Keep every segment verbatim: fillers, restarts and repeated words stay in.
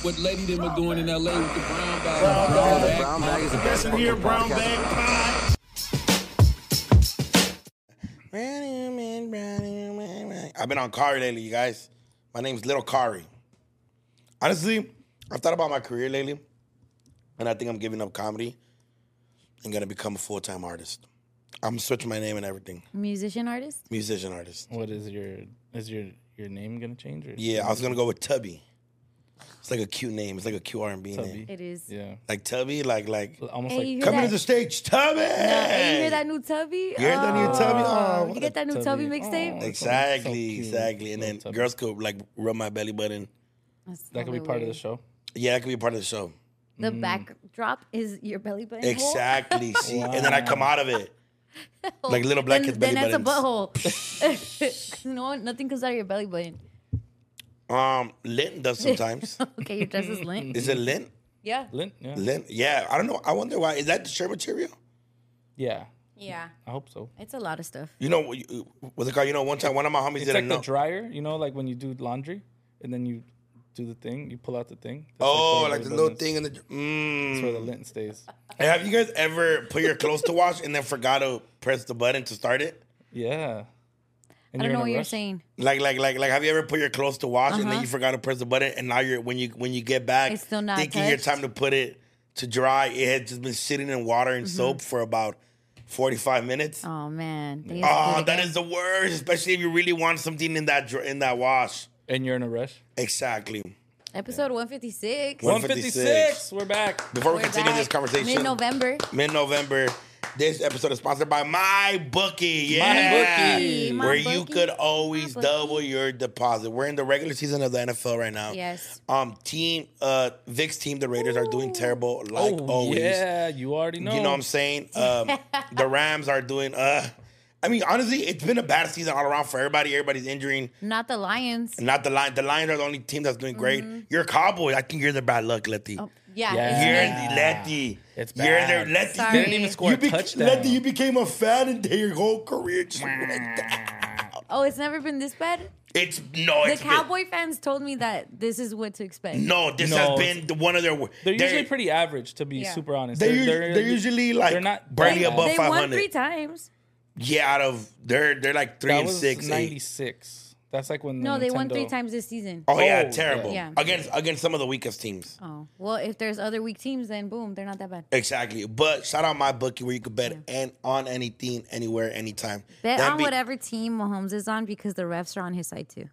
what Lady them are doing in L A with the brown bag. Brown, brown bag. Brown bag is the best Listen here, fucking brown podcast. bag pod. I've been on Kari lately, you guys. My name's Little Kari. Honestly, I've thought about my career lately, and I think I'm giving up comedy and gonna become a full-time artist. I'm switching my name and everything. Musician artist? Musician artist. What is your is your your name gonna change? Or Yeah, I was gonna go with Tubby. It's like a cute name. It's like a cute R and B Tubby. name. It is. Yeah, Like Tubby, like like almost Hey, like you hear coming that? to the stage, Tubby. No, hey, you hear that new Tubby? You hear that new Tubby? Oh, you what get that new Tubby, Tubby. mixtape? Oh. Exactly, So cute. exactly. And Little then Tubby. girls could like rub my belly button. That's that could be probably part of the weird. show. Yeah, that could be part of the show. The backdrop is your belly button hole? Exactly. See, and then I come out of it. Like little black kids' then, belly then buttons. that's a butthole. no, nothing comes out of your belly button. Um, lint does sometimes. Okay, your dress is lint. Is it lint? Yeah. Lint, yeah, Lint? Yeah, I don't know. I wonder why. Is that the shirt material? yeah. Yeah. I hope so. It's a lot of stuff. You know, you- what's it called? You know, one time one of my homies It's did like a the no. dryer, you know, like when you do laundry and then you do the thing, you pull out the thing. That's Oh, where like the the little buttons- thing in the. That's where the Mm. lint stays. Hey, have you guys ever put your clothes to wash and then forgot to press the button to start it? Yeah. And I you're don't in know a what you're rush? saying. Like, like, like, like, have you ever put your clothes to wash and then Uh-huh. you forgot to press the button, and now you're when you when you get back, It's still not thinking your touched? time to put it to dry, it had just been sitting in water and soap for about forty-five minutes. Mm-hmm. Oh, man. They Oh, have to do it that again. is the worst, especially if you really want something in that dr- in that wash. And you're in a rush. Exactly. Episode one fifty-six. One- one fifty-six. We're back. Before we We're continue back. this conversation, Mid-November. mid-November, this episode is sponsored by MyBookie. Yeah, MyBookie. where you MyBookie. could always MyBookie. double your deposit. We're in the regular season of the N F L right now. Yes. Um, team, uh, Vic's team, the Raiders are doing terrible, like Oh, always. yeah, you already know. You know what I'm saying? Um, the Rams are doing. Uh, I mean, honestly, it's been a bad season all around for everybody. Everybody's injuring. Not the Lions. Not the Lions. The Lions are the only team that's doing great. You're a Cowboy. I think you're the bad luck, Letty. Mm-hmm. Oh, yeah. Yeah. it's You're me. the Letty. It's You're bad. the Letty. Sorry. You Didn't even score a bec- touchdown. Letty, you became a fan and your whole career just went down. Oh, it's never been this bad? It's no. The It's been- Cowboy fans told me that this is what to expect. no, this No, has it's- been the, one of their. They're usually pretty average, to be Yeah. super honest. They're, they're, they're usually like they're not barely bad. above They five won hundred. three times. Yeah, out of they're they're like three That and was six. eight. ninety-six. That's like when No, the they won Nintendo- three times this season. Oh yeah, Oh, terrible. yeah. Against against some of the weakest teams. Oh, well, if there's other weak teams, then boom, they're not that bad. Exactly. But shout out my bookie where you can bet and on anything, anywhere, anytime. Bet That on be- whatever team Mahomes is on because the refs are on his side too.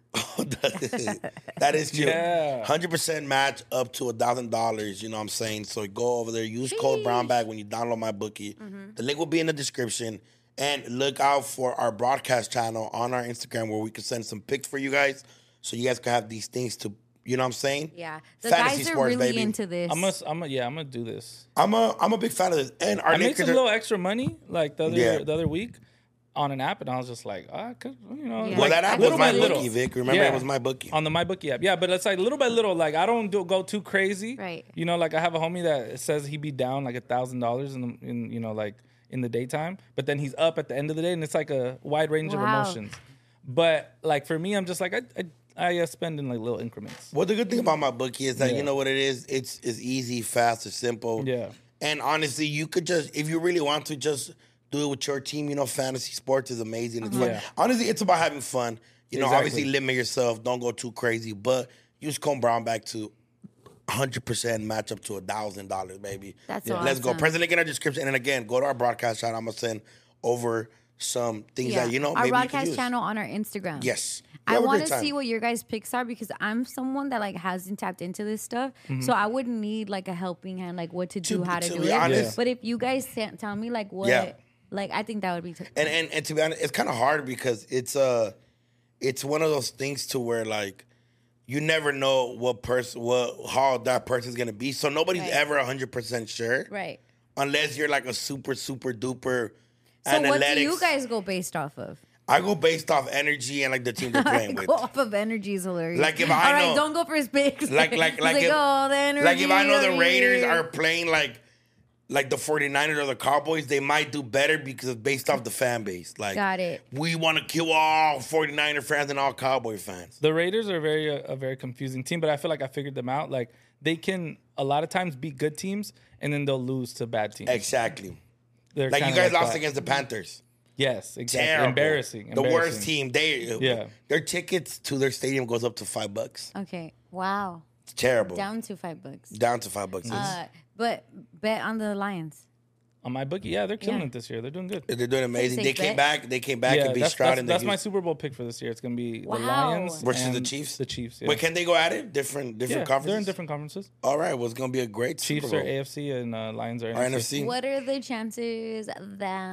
that is true. Yeah. one hundred percent match up to one thousand dollars. You know what I'm saying? So go over there. Use code BrownBag when you download my bookie. Mm-hmm. The link will be in the description. And look out for our broadcast channel on our Instagram where we can send some pics for you guys. So you guys can have these things to, you know what I'm saying? Yeah, the Fantasy guys are sports, really baby. into this. I'm a, I'm a, yeah, I'm gonna do this. I'm a I'm a big fan of this. And our I made Lakers some are- little extra money like the other Yeah. the other week on an app, and I was just like, ah, I could, you know, Yeah. Well, like, that app was little my by little. bookie, Vic. Remember, Yeah. it was my bookie. On the MyBookie app, yeah, but it's like little by little. Like I don't do, go too crazy, Right. You know, like I have a homie that says he be down like a thousand dollars in, the, in you know, like in the daytime, but then he's up at the end of the day, and it's like a wide range Wow. of emotions. But like for me, I'm just like I I, I uh, spend in like little increments. Well, the good thing about my bookie is that Yeah. you know what it is. It's it's easy, fast, it's simple. Yeah. And honestly, you could just if you really want to just do it with your team. You know, fantasy sports is amazing. It's fun. Yeah. Honestly, it's about having fun. You know, Exactly. obviously limit yourself. Don't go too crazy. But use Cone Brown back to one hundred percent match up to one thousand dollars, baby. That's Let's go. awesome. Press the link in our description. And again, go to our broadcast channel. I'm going to send over some things yeah. that, you know, our maybe you can broadcast use. channel on our Instagram. Yes. I Have a want great to time. see what your guys' picks are because I'm someone that like hasn't tapped into this stuff, so I wouldn't need like a helping hand, like what to do, To- how to, to do be it. honest- But if you guys sa- tell me like what, Yeah. like I think that would be. T- And and and to be honest, it's kind of hard because it's uh it's one of those things to where like you never know what person what how that person's gonna be. So nobody's Right. ever a hundred percent sure right. unless you're like a super super duper. So what do analytics. you guys go based off of? I go based off energy and like the team they're playing with. Go off of energy is hilarious. Like, if I All right, know- don't go for his picks. Like like He's like if, oh, the energy like if I know the of Raiders it. are playing like like the 49ers or the Cowboys, they might do better because it's based off the fan base. Like, Got it. we want to kill all 49er fans and all Cowboy fans. The Raiders are very a, a very confusing team, but I feel like I figured them out. Like they can a lot of times beat good teams and then they'll lose to bad teams. Exactly. They're Like you kinda guys lost that. against the Panthers. Yes, exactly. Terrible. Embarrassing. The worst Embarrassing. team. They Yeah. Their tickets to their stadium goes up to five bucks. Okay. Wow. It's terrible. Down, Down to five bucks. to five bucks. Uh, but bet on the Lions. On my bookie, yeah, they're killing Yeah. it this year. They're doing good. They're doing amazing. Safe They came bet. back. They came back yeah, and beat that's, Stroud that's, in the that's my Houston- Super Bowl pick for this year. It's gonna be the Wow. Lions versus the and Chiefs. The Chiefs. Yeah. Wait, can they go at it? Different, different yeah, conferences. they're in different conferences. All right, well, it's gonna be a great Chiefs Super are Bowl. A F C and uh, Lions are Or N F C. N F C. What are the chances that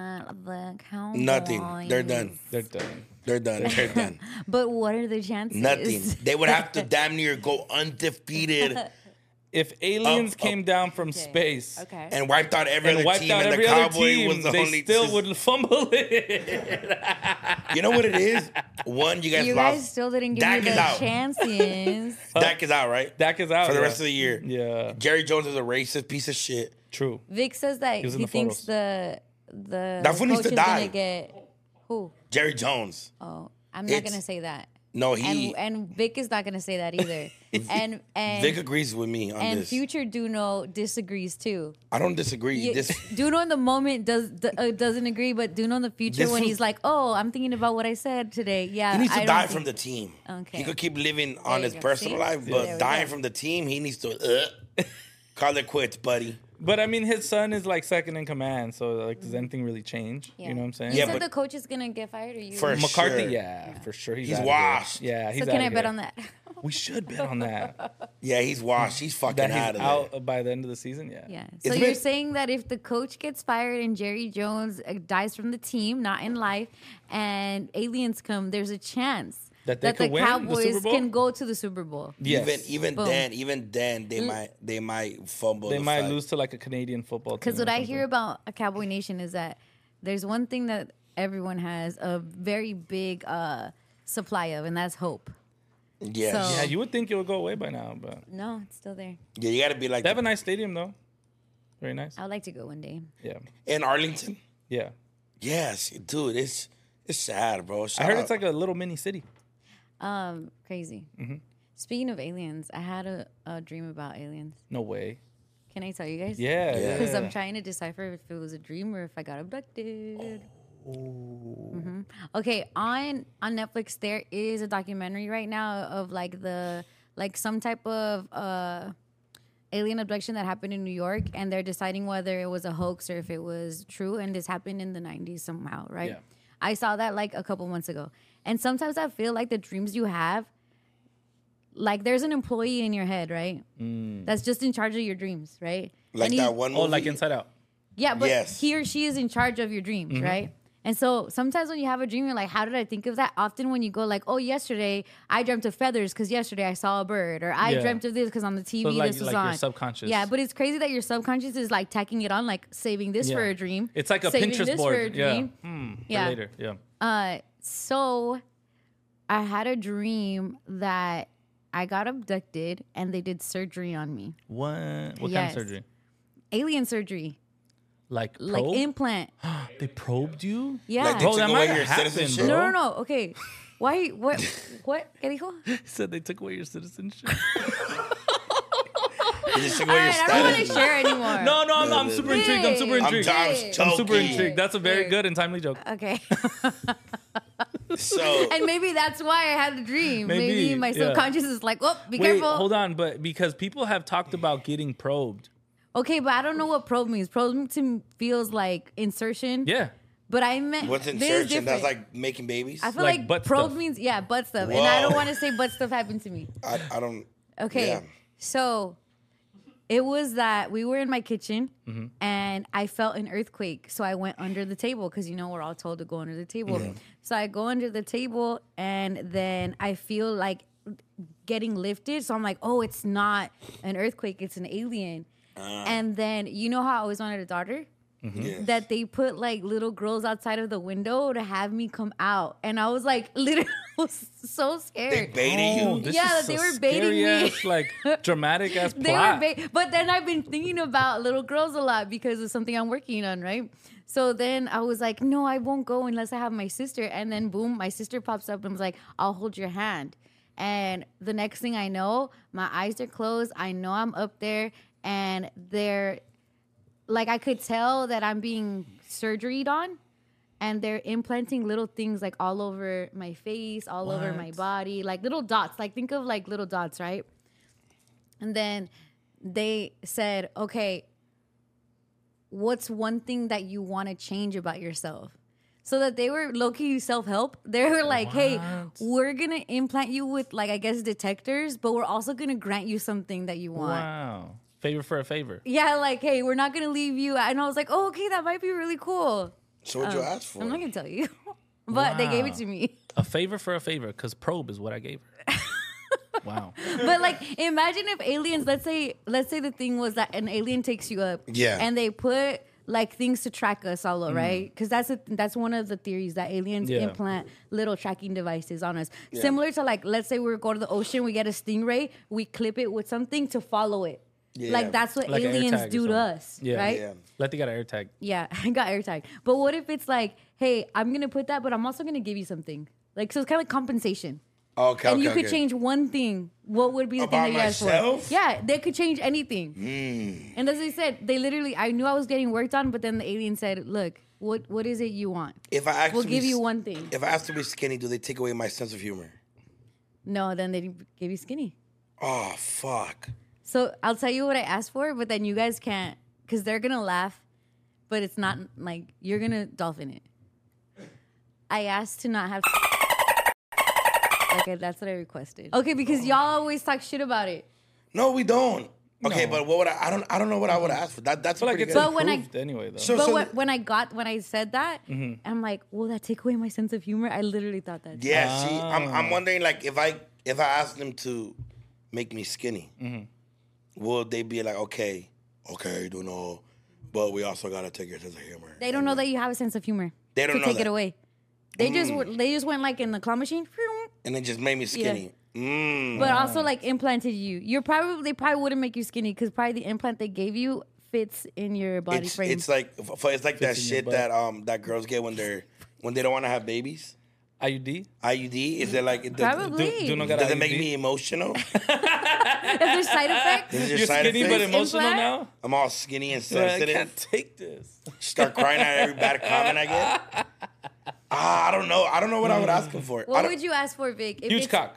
the Cowboys? Nothing. They're done. They're done. They're done. They're done. But what are the chances? Nothing. They would have to damn near go undefeated If aliens Up, came up. down from Okay. space Okay. and wiped out every and other wiped team, out and every the other Cowboy team, was the they only. still would fumble it. You know what it is? One, you guys You lost. guys still didn't give Dak me is the out. chances. Dak is out, right? Dak is out For the yeah. rest of the year. Yeah, Jerry Jones is a racist piece of shit. true. Vic says that was in he the thinks photos. the the That fool needs coach to is die. gonna get who? Jerry Jones. Oh, I'm not It's- gonna say that. No, he. And and Vic is not gonna say that either. and and Vic agrees with me on and this. future Duno disagrees too. I don't disagree. Yeah, This Duno in the moment does d- uh, doesn't agree, but Duno in the future This when was- he's like, "Oh, I'm thinking about what I said today." Yeah, he needs to I don't die think- from the team. Okay. He could keep living on you his go. personal See? life, There we but dying go. from the team, he needs to uh, call it quits, buddy. But I mean, his son is like second in command, so like, does anything really change? Yeah. You know what I'm saying? You Yeah, said but- the coach is gonna get fired, or you? For McCarthy, sure. yeah, for sure. He's, He's outta here. washed. Yeah, he's so can outta I bet here. on that? We should bet on that. Yeah, he's washed. He's fucking that out he's of there. out by the end of the season. Yeah. Yeah. So It's you're been- saying that if the coach gets fired and Jerry Jones uh, dies from the team, not in life, and aliens come, there's a chance That they the could win the Super Cowboys Bowl? can go to the Super Bowl. Yes. Even even Boom. then, even then, they might they might fumble. they the might fight. lose to like a Canadian football team. Because or what I something. hear about a Cowboy Nation is that there's one thing that everyone has a very big uh, supply of, and that's hope. Yes. So- Yeah, you would think it would go away by now, but No, it's still there. Yeah, you got to be like they have a nice stadium though. Very nice. I would like to go one day. Yeah. in Arlington. Yeah. Yes, dude, it's it's sad, bro. I Shout heard out. it's like a little mini city. Um, crazy. Mm-hmm. Speaking of aliens, I had a, a dream about aliens. No way. Can I tell you guys? Yeah. Yeah. Yeah. Because I'm trying to decipher if it was a dream or if I got abducted. hmm Okay, on on Netflix there is a documentary right now of like the like some type of uh alien abduction that happened in New York, and they're deciding whether it was a hoax or if it was true. And this happened in the nineties somehow, right? Yeah. I saw that like a couple months ago, and sometimes I feel like the dreams you have. Like there's an employee in your head, right? That's just in charge of your dreams, right? like And he's- that one movie. Oh, like Inside Out. yeah, but Yes. he or she is in charge of your dreams, right? And so sometimes when you have a dream, you're like, how did I think of that? Often when you go like, oh, yesterday I dreamt of feathers because yesterday I saw a bird, or I Yeah. dreamt of this because on the T V So like- this was like your on. subconscious. Yeah, but it's crazy that your subconscious is like tacking it on, like saving this Yeah. for a dream. It's like a saving Pinterest this board. For a Yeah. dream. Hmm. for Yeah. later. Yeah. Uh, so I had a dream that I got abducted and they did surgery on me, What? What Yes. kind of surgery? alien surgery, Like like probe? implant. They probed you? Yeah. Like they Bro, took that away might your happen, citizenship. bro. No, no, no. Okay. Why? What? What? ¿Qué dijo? He said they took away your citizenship. You just took All away your right, I don't want to status. share anymore. no, no, I'm, I'm super intrigued. I'm super I'm intrigued. I'm I'm, joking. super intrigued. That's a very Weird. good and timely joke. Okay. So And maybe that's why I had the dream. Maybe, Maybe, my yeah. subconscious is like, oh, be Wait, careful. hold on, but because people have talked about getting probed. Okay, but I don't know what probe means. Probe to me feels like insertion. Yeah. But I meant what's this is insertion? That's different. like making babies. I feel like like, butt probe stuff. means yeah, butt stuff, and I don't Whoa. want to say butt stuff happened to me. I, I don't. Okay, Yeah. so it was that we were in my kitchen Mm-hmm. and I felt an earthquake. So I went under the table because, you know, we're all told to go under the table. So I go under the table and then I feel like getting lifted. So I'm like, oh, it's not an earthquake, it's an alien. Uh. And then, you know how I always wanted a daughter? Yes. that they put like little girls outside of the window to have me come out, and I was like, literally, I was so They scared. baited Oh, you. this Yeah, is they a were baiting scary me. ass, like dramatic ass They plot. were, ba- but then I've been thinking about little girls a lot because of something I'm working on, right? So then I was like, no, I won't go unless I have my sister. And then boom, my sister pops up and was like, I'll hold your hand. And the next thing I know, my eyes are closed. I know I'm up there, and they're like, I could tell that I'm being surgeryed on. And they're implanting little things like all over my face, all over my What? body, like little dots. Like think of like little dots, right? And then they said, okay, what's one thing that you want to change about yourself? So that they were low-key self-help. They were like, hey, What? we're going to implant you with like, I guess, detectors, but we're also going to grant you something that you want. Wow. Favor for a favor. Yeah, like, hey, we're not going to leave you. And I was like, oh, okay, that might be really cool. So what'd you ask for? I'm not going to tell you. But they gave it Wow. to me. A favor for a favor, because probe is what I gave her. Wow. But like, imagine if aliens, let's say, let's say the thing was that an alien takes you up, Yeah. and they put like things to track us all, right? Because that's a, that's one of the theories that aliens Yeah. implant little tracking devices on us, similar to like, let's say we go to the ocean, we get a stingray, we clip it with something to follow it. Yeah. Like that's what Like an aliens AirTag or do to something. us, Yeah. right? Yeah. Letty got an air tag. Yeah, I got AirTag. But what if it's like, hey, I'm gonna put that, but I'm also gonna give you something. Like, so it's kind of like compensation. Okay, And okay, you could okay. change one thing. What would be the About thing that you asked myself? for? Yeah, they could change anything. Mm. And as I said, they literally, I knew I was getting worked on, but then the alien said, look, what what is it you want? If I ask We'll to give be, you one thing. If I ask to be skinny, do they take away my sense of humor? No, then they give you skinny. Oh fuck. So I'll tell you what I asked for, but then you guys can't, because they're going to laugh, but it's not like, you're going to dolphin it. I asked to not have. Okay, that's what I requested. Okay, because y'all always talk shit about it. No, we don't. Okay, No. but what would I? I don't. I don't know what I would ask for. That that's I feel like pretty it's good. But when I- improved anyway, though. So- But so when, th- when I got when I said that, I'm like, will that take away my sense of humor? I literally thought that. yeah. See, I'm Ah. I'm wondering like if I if I asked them to make me skinny, will they be like, okay, okay, do know, but we also gotta take your sense of humor. They don't know that you have a sense of humor. They don't to know take that. it away. They just w- they just went like in the claw machine, And it just made me skinny. Mm. but also like implanted you. You're probably they probably wouldn't make you skinny because probably the implant they gave you fits in your body it's frame. it's like f- it's like that Fits in your shit butt. that um that girls get when they're when they don't want to have babies. I U D? I U D is it like it does, Probably. Do, do not got does it I U D? make me emotional? If there's side effects, Is there You're side skinny but effects? emotional Implant? now? I'm all skinny and Yeah, I sensitive. can't take this. Start crying at every bad comment I get. Ah, I don't know. I don't know what I would ask him for. I what don't- would you ask for, Vic? If Huge it's- cock.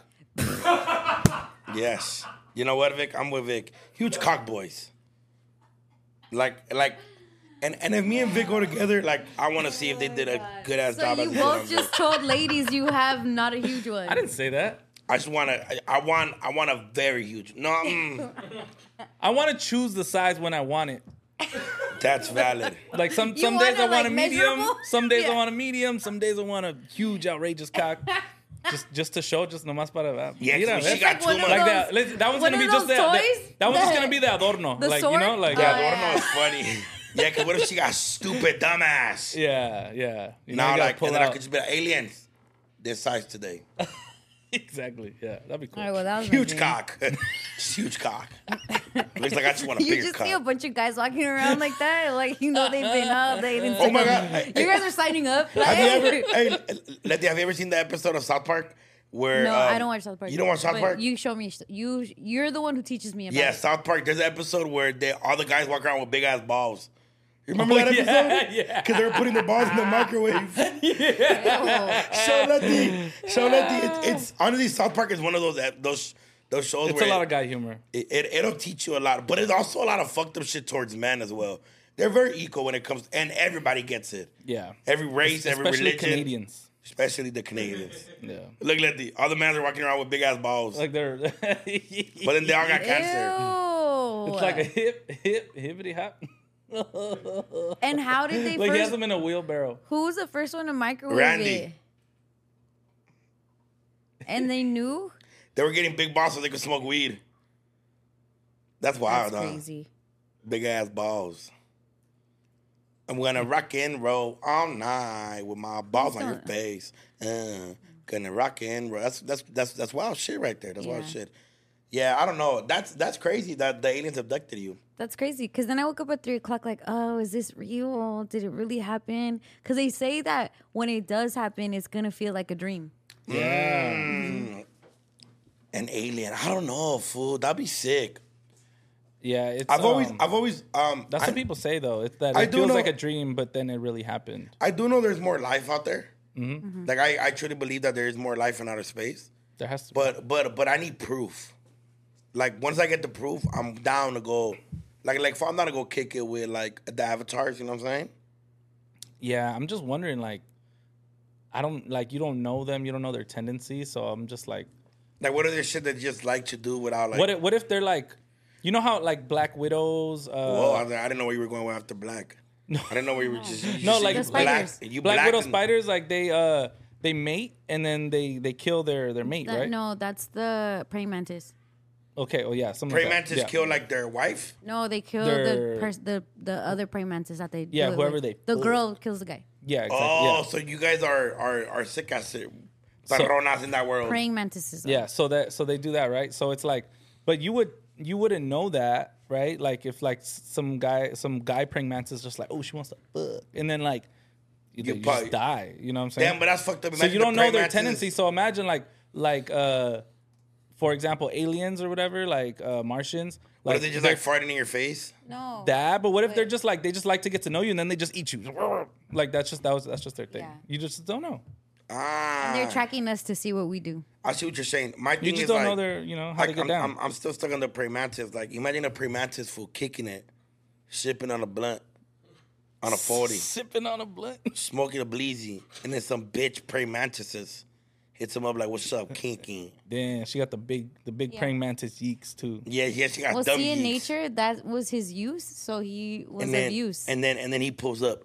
Yes. You know what, Vic? I'm with Vic. Huge cock boys. Like, like, and and if me and Vic go together, like, I want to see if they did a good ass So job. you as they did on both Vic. just told ladies you have not a huge one. I didn't say that. I just want to. I, I want. I want a very huge. No, mm, I want to choose the size when I want it. that's valid. Like some You some want days it, I want like, a medium, measurable? some days Yeah. I want a medium, some days I want a huge outrageous cock. Just just to show, just nomás para. Yeah, Mira, 'cause she ves? got like too one of much. Like those- that. let's- That one's one gonna be of just those the, the- toys that one's just that- gonna be the adorno. the like sword? you know, like Oh, Yeah, yeah, Adorno is funny. Yeah, cause what if she got stupid dumbass? yeah, yeah. You know, Now, you gotta like, pull and then I out. could just be like, aliens, this size today. Exactly. Yeah, that'd be cool. All right, well, that was my Huge dream. cock. Just huge cock. Looks like I just want a You bigger just cock. see a bunch of guys walking around like that, like you know they've been out. They didn't. Oh my God. Hey, You guys are signing up. Like, Have you ever, hey, Letty, have you ever seen the episode of South Park where? No, um, I don't watch South Park. You don't watch South but Park? You show me. You you're the one who teaches me about Yeah, it. South Park. There's an episode where they all the guys walk around with big ass balls. You remember Oh, that yeah, episode? yeah. Because they were putting their balls in the microwave. So Letty, so Letty, it, it's honestly South Park is one of those ep- those those shows It's where a lot it, of guy humor. it, it it'll teach you a lot, but it's also a lot of fucked up shit towards men as well. They're very equal when it comes, and everybody gets it. Yeah. Every race, every Especially religion, Canadians. especially the Canadians. Yeah. Look, Letty, all the men are walking around with big ass balls, Like they're. but then they all got cancer. Ew. It's like a hip, hip, hippity hop. And how did they Like he has first? them in a wheelbarrow. Who was the first one to microwave Randy. it? And they knew. They were getting big balls so they could smoke weed. That's wild, That's huh? crazy. Big ass balls. I'm gonna rock and roll all night with my balls on your don't- face. Uh, gonna rock and roll. That's that's that's that's wild shit right there. That's wild Yeah. shit. Yeah, I don't know. That's that's crazy that the aliens abducted you. That's crazy. Because then I woke up at three o'clock, like, oh, is this real? Did it really happen? Because they say that when it does happen, it's gonna feel like a dream. Yeah. Mm. An alien. I don't know, fool. That'd be sick. Yeah. It's, I've always, um, I've always, um, That's I, what people say though. It's that I it do feels know- like a dream, but then it really happened. I do know there's more life out there. Mm-hmm. Like I, I truly believe that there is more life in outer space. There has to. be. But, but, but I need proof. Like once I get the proof, I'm down to go. Like, like if I'm down to go kick it with like the avatars. You know what I'm saying? Yeah, I'm just wondering. Like, I don't like you don't know them. You don't know their tendencies. So I'm just like, Like, what are the shit that they just like to do without like? what? If, what if they're like, you know how like Black Widows? Uh, Whoa, I, I didn't know where you were going after black. No, I didn't know where you were just. You No, just- like you The black, spiders. you Black black Widow and- spiders, like they uh they mate and then they they kill their their mate, That, right? No, that's the praying mantis. Okay. Oh yeah. Something Praying like that. mantis yeah. kill like their wife. No, they kill They're- the pers- the the other praying mantis that they. Yeah, do it whoever with. they The pull. girl kills the guy. Yeah. Exactly. Oh, yeah. so you guys are are are sick as it. Perronas in that world. Praying mantises. Yeah, so that so they do that, right? So it's like, but you would you wouldn't know that, right? Like if like s- some guy some guy praying mantis just like, oh, she wants to fuck, and then like you, You you probably- just die. You know what I'm saying? Damn, but that's fucked up. so Imagine you the don't know praying their mantis is- tendency. So imagine like like uh, for example, aliens or whatever, like uh, Martians. What Like if they just they're like farting in your face? No. that, but what if they're Wait. just like they just like to get to know you and then they just eat you? Like that's just that was that's just their thing. Yeah. You just don't know. Ah, And they're tracking us to see what we do. I see what you're saying. My thing You just is don't like, know their you know how like, to get I'm, down. I'm, I'm still stuck on the praying mantis. Like, imagine a praying mantis fool kicking it, sipping on a blunt, on a forty, Sipping on a blunt. smoking a bleezy, and then some bitch praying mantises hits him up like, "What's up, kinky?" Damn, she got the big the big Yeah. praying mantis yeeks too. Yeah, yeah, she got Well, dumb see, in yeeks. nature, that was his use, so he was and then, of use. and then and then he pulls up.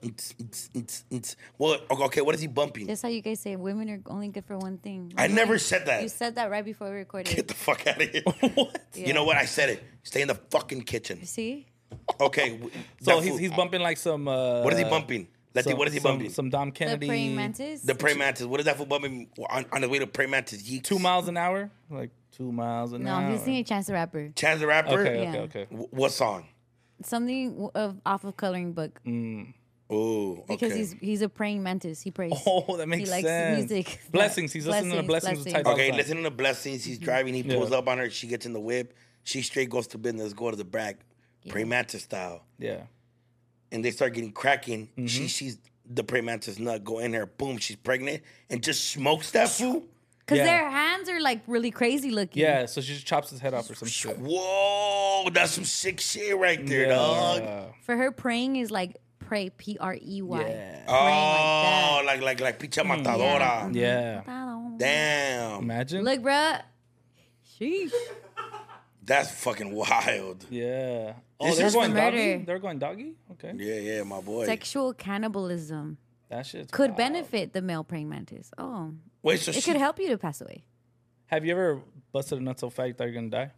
Well, okay, what is he bumping? That's how you guys say women are only good for one thing. I never said that. You said that right before we recorded. Get the fuck out of here. What? You know what? I said it. Stay in the fucking kitchen. See? Okay. w- So that he's fool- he's bumping like some. Uh, What is he bumping? Letty, some- what is he some- bumping? Some Dom The Kennedy. praying mantis? The praying mantis. What is that fool bumping on, on his way to praying mantis? Yeeks. Two miles an hour, like two miles an No, hour. he's singing Chance the Rapper. Chance the Rapper. Okay, Yeah. okay, okay. W- What song? Something w- of off of Coloring Book. Oh, okay. Because he's he's a praying mantis. He prays. Oh, that makes he likes sense. music. Blessings. He's listening to Blessings with Ty Dolla okay, Sign. listening to Blessings. He's driving. He pulls Yeah. up on her. She gets in the whip. She straight goes to business, go to the back, praying mantis style. Yeah. And they start getting cracking. Mm-hmm. She sees the praying mantis nut go in there. Boom, she's pregnant and just smokes that fool. Because Yeah. their hands are like really crazy looking. Yeah, so she just chops his head off or some shit. Whoa, that's some sick shit right there, dog. Yeah. For her, praying is like pray, P R E Y. Yeah. Oh, like like like Picha Matadora. Yeah. Damn, Imagine. Look, bruh. Sheesh. that's fucking wild. Yeah. Oh, This they're is going doggy? murder. They're going doggy? Okay. Yeah, yeah, my boy. Sexual cannibalism That shit's could wild. benefit the male praying mantis. Oh. Wait, so It she, could help you to pass away. Have you ever busted a nut so fat you thought you were going to die?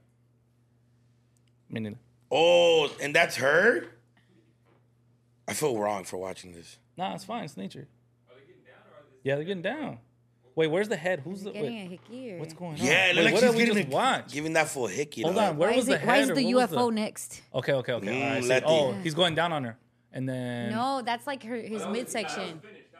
Me neither. oh, and that's her. I feel wrong for watching this. Nah, it's fine. It's nature. Yeah, they're getting down. Wait, where's the head? Who's the Getting wait, a hickey or... what's going on? Yeah, it Wait, looks like what she's did we getting just a, watch? giving that full hickey. Hold dog. on, where Why was is, the it, head? why is or the what U was F O the- next? Okay, okay, okay. Mm, All right, I see. Letty. Oh, he's going down on her, and then No, that's like her his midsection.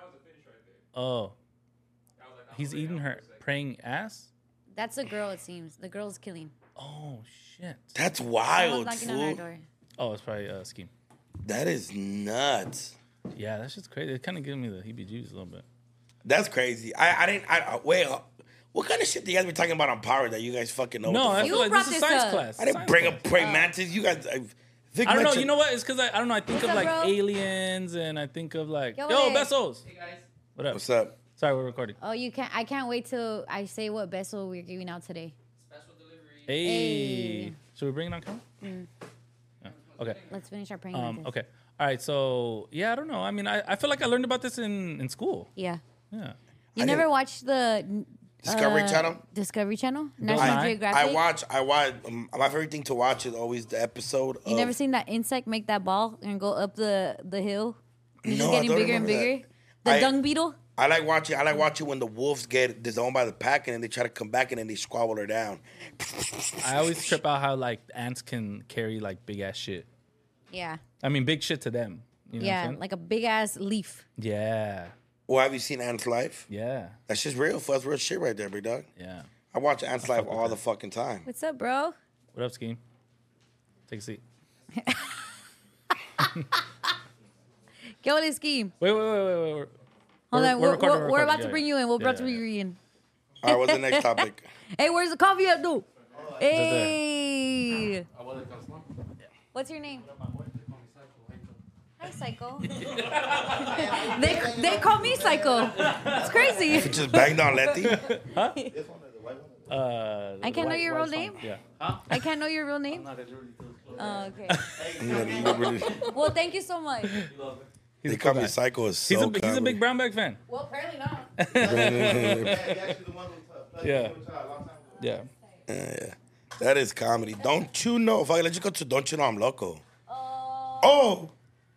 oh, he's eating her praying ass. That's a girl, it seems. The girl's killing. Oh shit. That's Someone's wild, knocking on her fool. door. Oh, it's probably a scheme. That is nuts. Yeah, that's just crazy. It kind of giving me the heebie-jeebies a little bit. That's crazy. I, I didn't. I, I wait. uh, What kind of shit do you guys be talking about on Power that you guys fucking know? No, what the I fuck? feel You like brought this is this science up. class. I didn't Science bring class. up praying mantis. You guys. I, Vic I don't know. mentioned- You know what? It's because I, I don't know. I think What's of up, like bro? aliens, and I think of like Yo, yo, what is? Besos. What up? What's up? Sorry, we're recording. Oh, you can't. I can't wait till I say what beso we're giving out today. Hey, Hey. should we bring it on camera? Yeah. Okay. Let's finish our praying Um. mantis. Okay. All right. So yeah, I don't know. I mean, I, I feel like I learned about this in in school. Yeah. Yeah. You I never didn't- watched the Discovery uh, Channel? Discovery Channel, National Nine? Geographic. I watch. I watch. Um, my favorite thing to watch is always the episode. You of, never seen that insect make that ball and go up the the hill? He's No, just I getting don't bigger and remember that. bigger. The I- dung beetle. I like watching. I like watching when the wolves get disowned by the pack and then they try to come back and then they squabble her down. I always trip out how like ants can carry like big ass shit. Yeah. I mean, big shit to them. You know what I'm Yeah, saying? like a big ass leaf. yeah, Well, have you seen Ants Life? yeah, That's just real. That's real shit right there, big dog. yeah. I watch Ants Life fuck with all that. the fucking time. What's up, bro? What up, Scheme? Take a seat. ¿Qué ole, scheme? Wait, wait, wait, wait, wait. Hold We're- on, we're we're, recording, we're, we're we're recording. about to Yeah, bring yeah. you in. We're Yeah, about to yeah, bring you in. All right, what's the next topic? Hey, where's the coffee at, dude? Hey. What's your name? Hi, Psycho. they they call me Psycho. It's crazy. Just banged on Letty. Uh, I can't know your real name. Yeah. I can't know your real name. Oh, okay. They Well, thank you so much. He's a call cool me guy. Psycho. Is He's so a he's a comedy. big brown bag fan. Well, apparently not. Yeah. Yeah. Yeah, that is comedy. Don't you know? If I let you go to, don't you know I'm loco? Oh.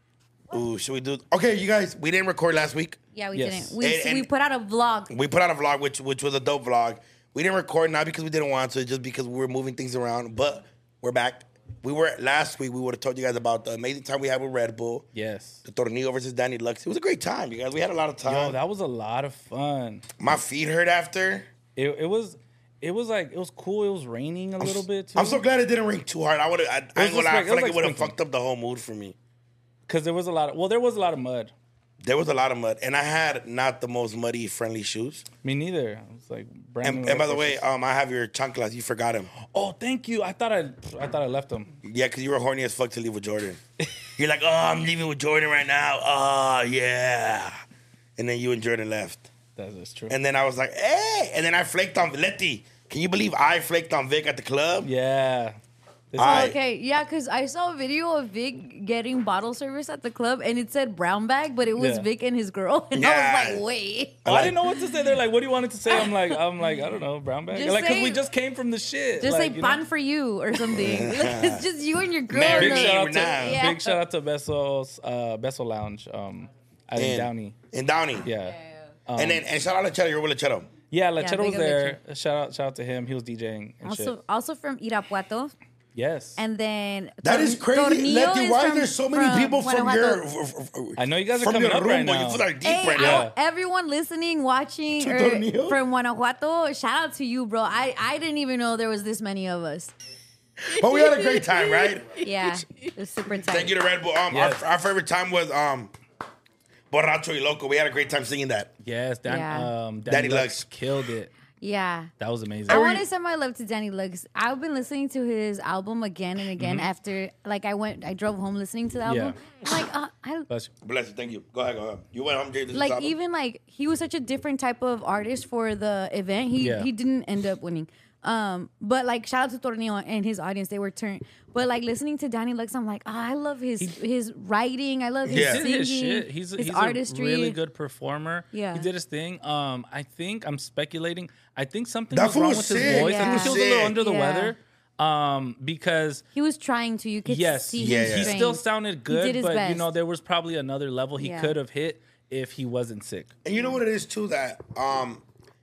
Oh. Ooh, should we do? Okay, you guys, we didn't record last week. Yeah, we Yes. didn't. We And- and- we put out a vlog. We put out a vlog, which which was a dope vlog. We didn't record not because we didn't want to, just because we were moving things around. But we're back. We were last week. We would have told you guys about the amazing time we had with Red Bull, Yes. the Tornillo versus Danny Lux. It was a great time, you guys. We had a lot of time. Yo, that was a lot of fun. My feet hurt after. It, it was it was like it was cool. It was raining a little bit too. I'm so glad it didn't ring too hard. I would have. I, I ain't just gonna lie. I like- feel it like was it would have like fucked up the whole mood for me. because there was a lot of well, there was a lot of mud. There was a lot of mud, and I had not the most muddy friendly shoes. Me neither. I was like brand And, new and by the Air way, um, I have your chanclas. You forgot him. Forces. Oh, thank you. I thought I I thought I left them. Yeah, because you were horny as fuck to leave with Jordan. You're like, oh, I'm leaving with Jordan right now. Oh, yeah. And then you and Jordan left. That is true. And then I was like, hey. And then I flaked on Letty. Can you believe I flaked on Vic at the club? yeah. This- I- Oh, okay, yeah, because I saw a video of Vic getting bottle service at the club, and it said brown bag, but it was Yeah. Vic and his girl, and I Yeah. was like, wait. Oh, I didn't know what to say. They're like, "What do you want it to say?" I'm like, "I'm like, I don't know, brown bag." Just like, cause say- we just came from the shit. Just like, say you know? pan for you or something. Like, it's just you and your girl. Marry in Big the- me shout out to now. Yeah. big shout out to Besos uh, Beso Lounge. Um, out in In Downey. In Downey. Yeah. and then and shout out to Lechero. You're with Lechero. Yeah, Lechero big was up there. Shout out, shout out to him. He was DJing and Also, shit. also from Irapuato, Yes. and then That Tor- is crazy. Tornillo Letty, is why are from- there so many from people from your... Guanajuato. I know you guys are from coming your up right rumbo. now. You feel like deep Hey, right I- now. Yeah. everyone listening, watching, To or Tornillo? from Guanajuato, shout out to you, bro. I, I didn't even know there was this many of us. But we had a great time, right? Yeah, it was super tight. Thank you to Red Bull. Um, Yes. our, our favorite time was um, Borracho y Loco. We had a great time singing that. Yes, Dan, Yeah. um, Danny Danny Lux Lux. killed it. Yeah. That was amazing. I want to send my love to Danny Lux. I've been listening to his album again and Mm-hmm. again after, like, I went, I drove home listening to the album. I'm like, uh, I, Bless you. Bless you. Thank you. Go ahead. Go ahead. You went home, Jay. This is like album? even like he was such a different type of artist for the event. He Yeah. he didn't end up winning. Um, but like shout out to Tornillo and his audience, they were turned. But like listening to Danny Lux, I'm like, oh, I love his his writing. I love his Yeah. He singing, did his shit. He's, his he's artistry. a really good performer. Yeah. He did his thing. Um, I think I'm speculating. I think something That was fool wrong was with his sick. voice. I think he was a Sick. little under the Yeah. weather. Um, because He was trying to. You could yes, see Yeah, him yeah. he strain. still sounded good, did his but you best. know there was probably another level he Yeah. could have hit if he wasn't sick. And you know what it is too, that um,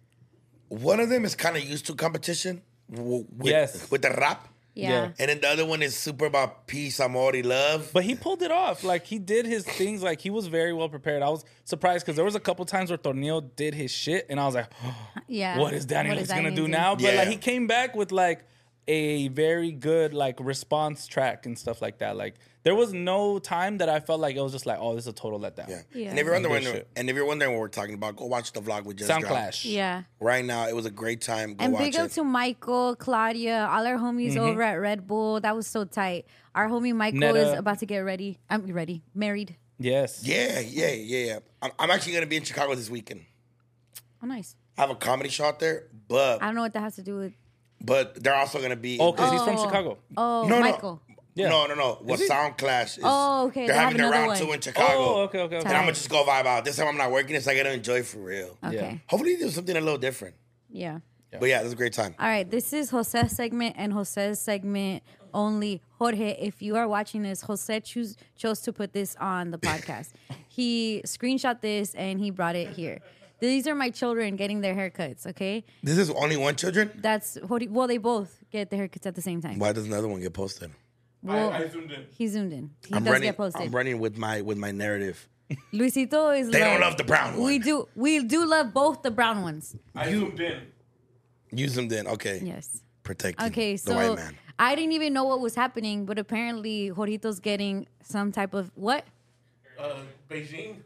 one of them is kind of used to competition w- with, Yes. with the rap, Yeah. Yeah. and then the other one is super about peace, amor, y love. But he pulled it off. Like he did his things. Like he was very well prepared. I was surprised because there was a couple times where Tornillo did his shit, and I was like, Yeah. "What is Danny What Lux is gonna Danny do do? now?" But Yeah. like he came back with like a very good like response track and stuff like that. Like there was no time that I felt like it was just like, "Oh, this is a total letdown." Yeah. Yeah. And if you're wondering, Good shit. and if you're wondering what we're talking about, go watch the vlog we just Sound dropped. Clash. Yeah. Right now, it was a great time. Go And watch big up it. to Michael, Claudia, all our homies Mm-hmm. over at Red Bull. That was so tight. Our homie Michael Netta. is about to get ready. I'm ready. Married. Yes. Yeah, yeah, yeah, yeah. I'm, I'm actually gonna be in Chicago this weekend. Oh, nice. I have a comedy show out there, but I don't know what that has to do with. but they're also gonna be. Oh, because he's from Oh. Chicago. Oh, No, no. Michael. Yeah. No, no, no. What he? Sound Clash is? Oh, okay. They're They have having their another round one. two in Chicago. Oh, okay, okay, okay. And I'm gonna just go vibe out. This time I'm not working, so I gotta enjoy for real. Okay. Yeah. Hopefully, do something a little different. Yeah. But yeah, it was a great time. All right, this is Jose's segment and Jose's segment only. Jorge, if you are watching this, Jose choose, chose to put this on the podcast. He screenshot this and he brought it here. These are my children getting their haircuts, okay? This is only one children? That's Jorge. Well, they both get their haircuts at the same time. Why does another one get posted? Well, I, I zoomed in. he zoomed in. He I'm does running. get posted. I'm running with my with my narrative. Luisito is They like, don't love the brown one. We do. We do love both the brown ones. I zoomed in. Use them then. Okay. Yes. Protecting Okay, the so white man. I didn't even know what was happening, but apparently Jorgito's getting some type of what? Uh, Beijing.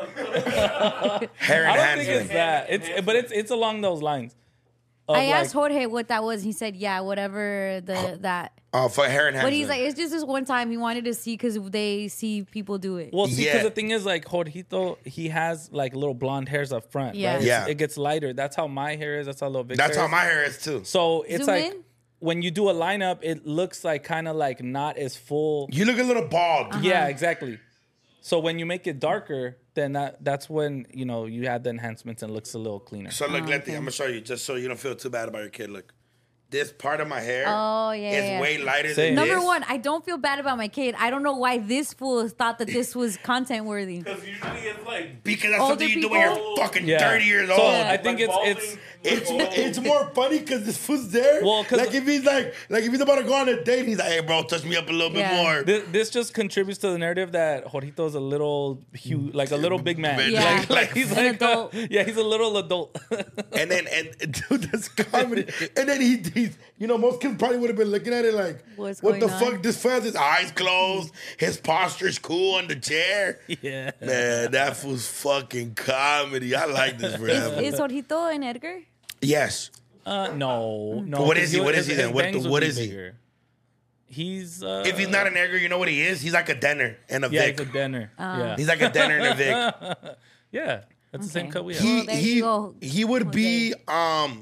Hair I don't think enhancement. it's that. It's but it's it's along those lines. Of I like- asked Jorge what that was. He said, "Yeah, whatever the that." Oh, for hair enhancement. But he's like, it's just this one time he wanted to see because they see people do it. Well, see, because Yeah. the thing is, like, Jorgito, he has, like, little blonde hairs up front. Yeah. Right? Yeah. It's- It gets lighter. That's how my hair is. That's how Lil Vic's That's hair how is. my hair is too. So it's Zoom like, in. when you do a lineup, it looks like kind of like not as full. You look a little bald. Uh-huh. Yeah, exactly. So when you make it darker, then that that's when, you know, you add the enhancements and it looks a little cleaner. So look, Oh, Letty, okay. I'm gonna show you just so you don't feel too bad about your kid. Look, this part of my hair Oh, yeah, is yeah. way lighter Same. than Number this. one, I don't feel bad about my kid. I don't know why this fool thought that this was content worthy. Because usually it's like Because that's Older something you do when people- you're fucking Yeah. thirty years So old. I think like it's balding, it's It's bald. it's more funny because this fool's there. Well, 'cause- like if he's like like if he's about to go on a date, he's like, "Hey, bro, touch me up a little Yeah. bit more." this, this just contributes to the narrative that Jorgito's a little huge, like a little big man. Yeah. Like, like he's An like adult. A, yeah, he's a little adult. And then and dude, that's comedy. And then he, he's you know most kids probably would have been looking at it like, What's what the going on? fuck? This fool has his eyes closed, his posture's cool on the chair. Yeah. Man, that fool's fucking comedy. I like this forever. Is Jorgito and Edgar? Yes. Uh, no, no. What 'cause is he? What is he his- then? his What bangs the- would what be is he? bigger. He's uh, If he's not an Edgar, you know what he is? He's like a Denner and a yeah, Vic. he's a Denner. yeah, He's like a Denner and a Vic. yeah, that's the same Okay. cut we have. He Well, there he you go, he would Jose. be um.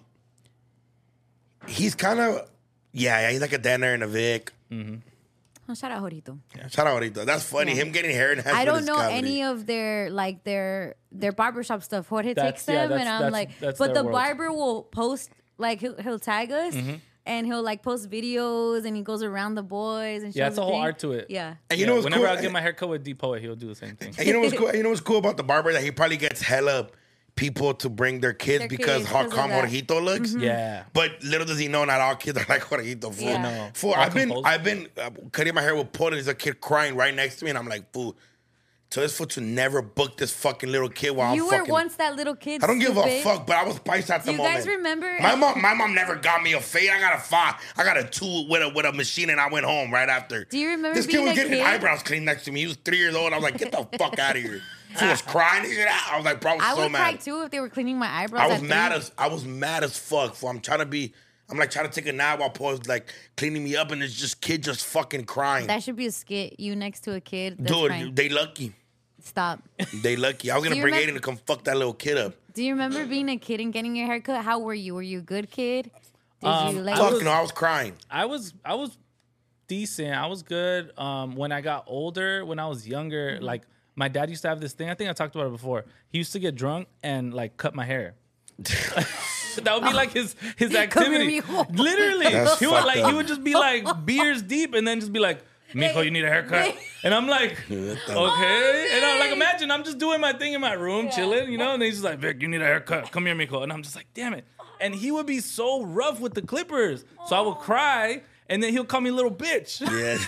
He's kind of yeah, yeah. He's like a Denner and a Vic. Oh, shout out Jorgito. Shout out Jorgito. That's funny. Yeah. Him getting hair enhancement. I don't is know comedy. any of their like their their barbershop stuff. Jorge That's- takes yeah, them, that's- and I'm that's- like, that's but their the world. barber will post like he'll, he'll tag us. Mm-hmm. And he'll like post videos, and he goes around the boys and shows Yeah, it's the a whole thing. art to it. Yeah, And you Yeah, know what's whenever cool? I get my hair cut with D Poet, he'll do the same thing. And you know what's cool? You know what's cool about the barber that he probably gets hella people to bring their kids Their because kids how because of calm that. Jorgito looks. Yeah. But little does he know, not all kids are like Jorgito. Fool. Yeah. No. Fool, All I've been, composed. I've been uh, cutting my hair with Paul, and there's a kid crying right next to me, and I'm like, fool. So this fool to never book this fucking little kid while you I'm were fucking. once that little kid. I don't give a stupid. fuck, but I was spiced at the You moment. guys remember- My mom, my mom never got me a fade. I got a five. I got a two with a with a machine, and I went home right after. Do you remember this kid being was a getting his kid? eyebrows cleaned next to me? He was three years old. I was like, get the fuck out of here. He was crying. and shit. I was like, bro, I was I so would mad. cry too if they were cleaning my eyebrows. I was at mad three. as I was mad as fuck. For I'm trying to be. I'm like trying to take a nap while Paul's like cleaning me up, and it's just kid just fucking crying. That should be a skit. You next to a kid. That's Dude, crying. they lucky. Stop. They lucky. I was gonna Do you bring remember- Aiden to come fuck that little kid up. Do you remember being a kid and getting your hair cut? How were you? Were you a good kid? Did Um, you like? Fuck was- no, I was crying. I was I was decent. I was good. Um, when I got older, when I was Mm-hmm. younger, like my dad used to have this thing. I think I talked about it before. He used to get drunk and like cut my hair. That would be like his his Come here, activity. mijo. Literally, That's he would fucked like up. he would just be like beers deep and then just be like, "Mijo, you need a haircut," and I'm like, "Okay." And I'm like, imagine I'm just doing my thing in my room, chilling, you know, and he's just like, "Vic, you need a haircut. Come here, Mijo," and I'm just like, "Damn it!" And he would be so rough with the clippers, so I would cry. And then he'll call me little bitch. Yeah.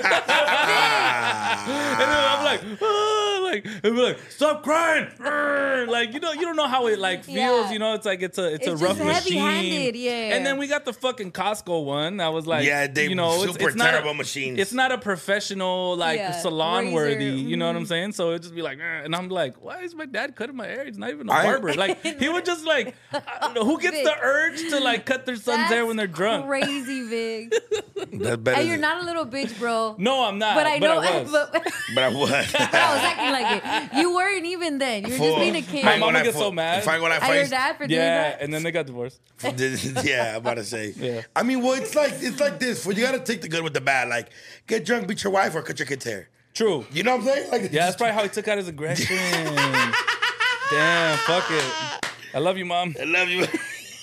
And then I'm like, ah, like, and be like, stop crying. Arr. Like, you know, you don't know how it like feels. Yeah. You know, it's like it's a it's, It's a rough just heavy-handed, machine. yeah. And then we got the fucking Costco one that was like, Yeah, they you know, it's, super it's not terrible a, machines. It's not a professional like Yeah, salon worthy. razor. You know what I'm saying? So it'd just be like, "Arr," and I'm like, why is my dad cutting my hair? He's not even a I- barber. Like he would just like, I don't know, who gets the urge to like cut their son's hair when they're drunk? Crazy big. That's better. And you're than- not a little bitch, bro. No, I'm not. But I know. I was. But, but But I was. I was acting like it. You weren't even then. You were just being a kid. My If I mom go would get that so far- mad. If I go that At your far, dad for doing yeah, that. and then they got divorced. yeah, I'm about to say. Yeah. I mean, well, it's like it's like this. Well, you gotta take the good with the bad. Like, get drunk, beat your wife, or cut your kid's hair. True. You know what I'm saying? Like, Yeah, that's probably how he took out his aggression. Damn, fuck it. I love you, mom. I love you.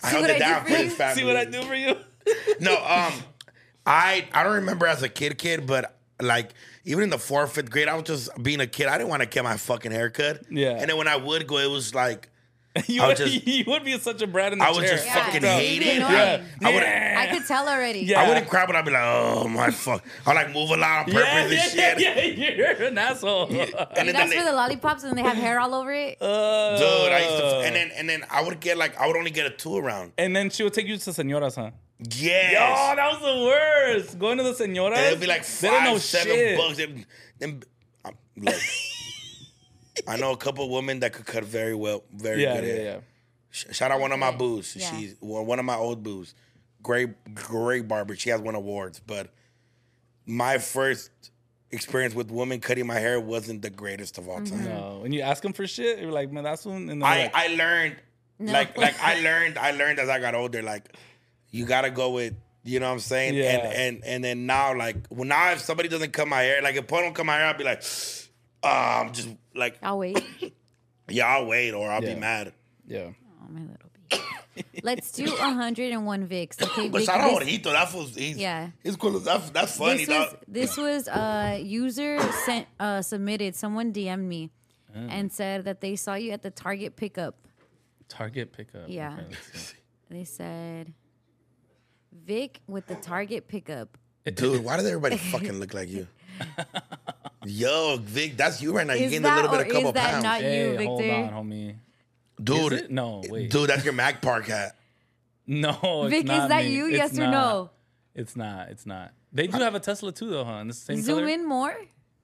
I See held what it I down did for for his you? family. See what I do for you? No, um, I I don't remember as a kid, kid, but like even in the fourth, fifth grade, I was just being a kid. I didn't want to get my fucking haircut. Yeah. And then when I would go, it was like you, I would, was just- you would be such a brat in the I was chair. just Yeah. fucking Yeah. hate You'd it. be Yeah. annoying. I would. Yeah. I could tell already. Yeah. I wouldn't cry, but I'd be like, oh my fuck. I like move a lot on purpose Yeah, and yeah, shit. yeah, yeah, you're an asshole. And You then guys they- for the lollipops and they have hair all over it. Uh, Dude, I used to, and then and then I would get like I would only get a two around. and then she would take you to señoras, huh? Yes. Oh, that was the worst. Going to the señoras. and it'd be like they didn't know five, seven shit. bucks. Then, then I'm like, I know a couple women that could cut very well, very Yeah, good yeah, hair. yeah. Sh- Shout out one of my Yeah. boos. Yeah. She's well, one of my old boos. Great, great barber. She has won awards. But my first experience with women cutting my hair wasn't the greatest of all Mm-hmm. time. No, when you ask them for shit, you're like, man, that's one. And they're I, like, I learned No. like like I learned I learned as I got older. Like you gotta go with you know what I'm saying. Yeah. And and and then now like well now if somebody doesn't cut my hair, like if Paul don't cut my hair, I'll be like, oh, I'm just like I'll wait. yeah, I'll wait or I'll Yeah. be mad. yeah. Oh, my little bee. Let's do one hundred one Vicks. Okay, But Vic, shout out this- Jorgito, that was he's Yeah. he's cool. That's that's funny, this was dog. this was uh user sent uh submitted. Someone D M'd me Mm. and said that they saw you at the Target pickup. Target pickup. Yeah. Okay, let's see. They said Vic with the Target pickup. Dude, why does everybody fucking look like you? Yo, Vic, that's you right now. You Is gained a that little bit or of couple is that pounds. not Hey, you, hold Victor? on, homie. Dude, Is it? No, wait. Dude, that's your Mac Park hat. No, it's Vic, not is that me. you? It's Yes or not. no? It's not. It's not. They do have a Tesla too, though, huh? In the same Zoom color? in more.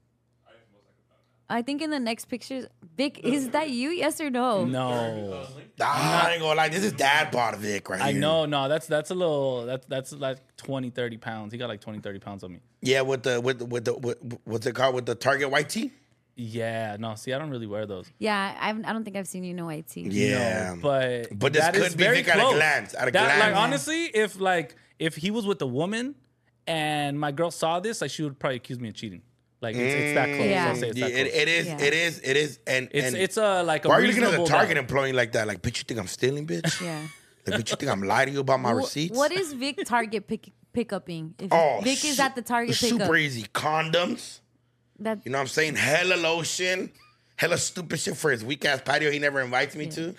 I think in the next pictures, Vic, is that you? Yes or no? No. Ah, I ain't gonna lie, this is dad bod Vic right I here. know. No, that's that's a little. That's that's like twenty, thirty pounds. He got like twenty, thirty pounds on me. Yeah, with the with the, with the with, what's it called with the Target white tee? Yeah. No, see, I don't really wear those. Yeah, I've, I don't think I've seen you in a white tee. Yeah, No, but But this that could is be very Vic at a close. glance, at a That, glance. Like honestly, if like if he was with a woman and my girl saw this, like she would probably accuse me of cheating. Like it's, it's that close. Yeah. I'll say it's yeah, that it, close. it is, Yeah. it is, it is, and It's and it's a like a why are you looking at a reasonable Target guy. employee like that? Like, bitch, you think I'm stealing, bitch? Yeah. Like, bitch, you think I'm lying to you about my Wh- receipts? What is Vic Target pick, pickuping? If Oh, Vic is su- at the Target super pickup. easy. Condoms. That You know what I'm saying? Hella lotion. Hella stupid shit for his weak ass patio he never invites me to.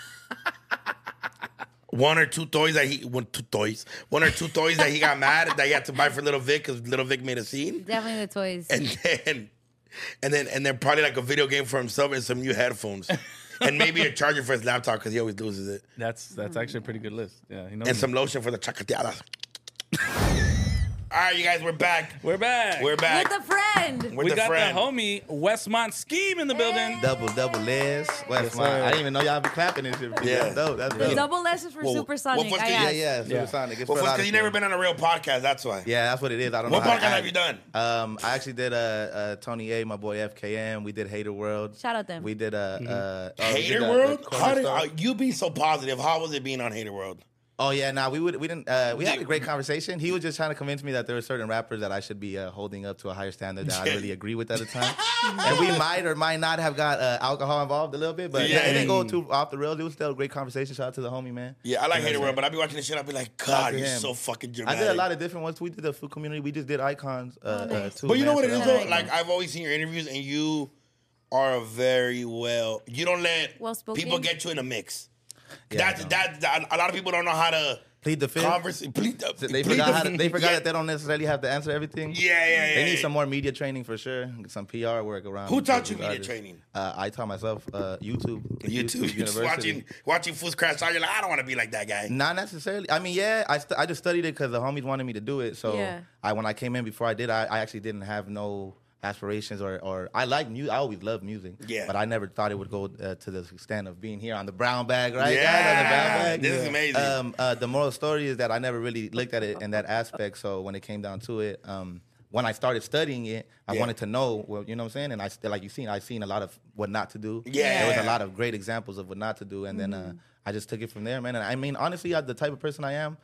One or two toys that he one two toys. One or two toys that he got mad that he had to buy for little Vic because little Vic made a scene. definitely the toys. And then and then and then probably like a video game for himself and some new headphones. And maybe a charger for his laptop because he always loses it. That's that's actually a pretty good list. Yeah, you know. And some lotion for the chacateadas. All right, you guys, we're back. We're back. We're back. With a friend. With we the got friend. the homie Westmont Scheme in the building. Double, double Les. West sir. Mont. I didn't even know y'all be clapping and shit. Yeah. That's dope. That's The dope. double lessons for Well, Supersonic. what was I the- Yeah, asked. yeah. Yeah. Supersonic. It's Well, for a lot because of you never shit. been on a real podcast, that's why. Yeah, that's what it is. I don't What know. podcast I, have you done? Um, I actually did uh, uh, Tony A, my boy F K M. We did Hater World. Shout out them. We did uh, uh, oh, we Hater did, uh, the World? Corner How did Store. uh, you be so positive? How was it being on Hater World? Oh yeah, nah, we would we didn't uh, we had a great conversation. He was just trying to convince me that there were certain rappers that I should be uh, holding up to a higher standard that I really agree with at the time, and we might or might not have got uh, alcohol involved a little bit, but Yeah. it didn't go too off the rails. It was still a great conversation. Shout out to the homie, man. Yeah, I like Yeah, Hater man. World, but I be watching the shit. I be like, Shout out God, to you're him. so fucking I dramatic. did a lot of different ones. We did the food community. We just did icons uh, Oh, nice. uh, too. But you know man, what it so is that though? was Like fun. I've always seen your interviews, and you are a very well. You don't let Well-spoken? people get you in a mix. Yeah, That's I know. that, that. A lot of people don't know how to Plead the fifth. converse. Plead the, They plead forgot, the- how to, they forgot yeah. that they don't necessarily have to answer everything. Yeah, yeah, yeah. They need yeah. some more media training for sure. Some P R work around. Who taught these you media artists. training? Uh, I taught myself uh, YouTube. YouTube, just University. watching watching fools crash out. You're like, I don't want to be like that guy. Not necessarily. I mean, yeah, I, st- I just studied it because the homies wanted me to do it. So Yeah. I when I came in before I did, I, I actually didn't have no aspirations or or I like music. I always loved music. Yeah. But I never thought it would go uh, to the extent of being here on the brown bag, right? Yeah, guys? On the brown bag. this is amazing. Um, uh, the moral story is that I never really looked at it in that aspect. So when it came down to it, um, when I started studying it, I Yeah. wanted to know, well, you know what I'm saying? And I still, like you've seen, I've seen a lot of what not to do. Yeah. There was a lot of great examples of what not to do. And then uh, I just took it from there, man. And I mean, honestly, I, the type of person I am,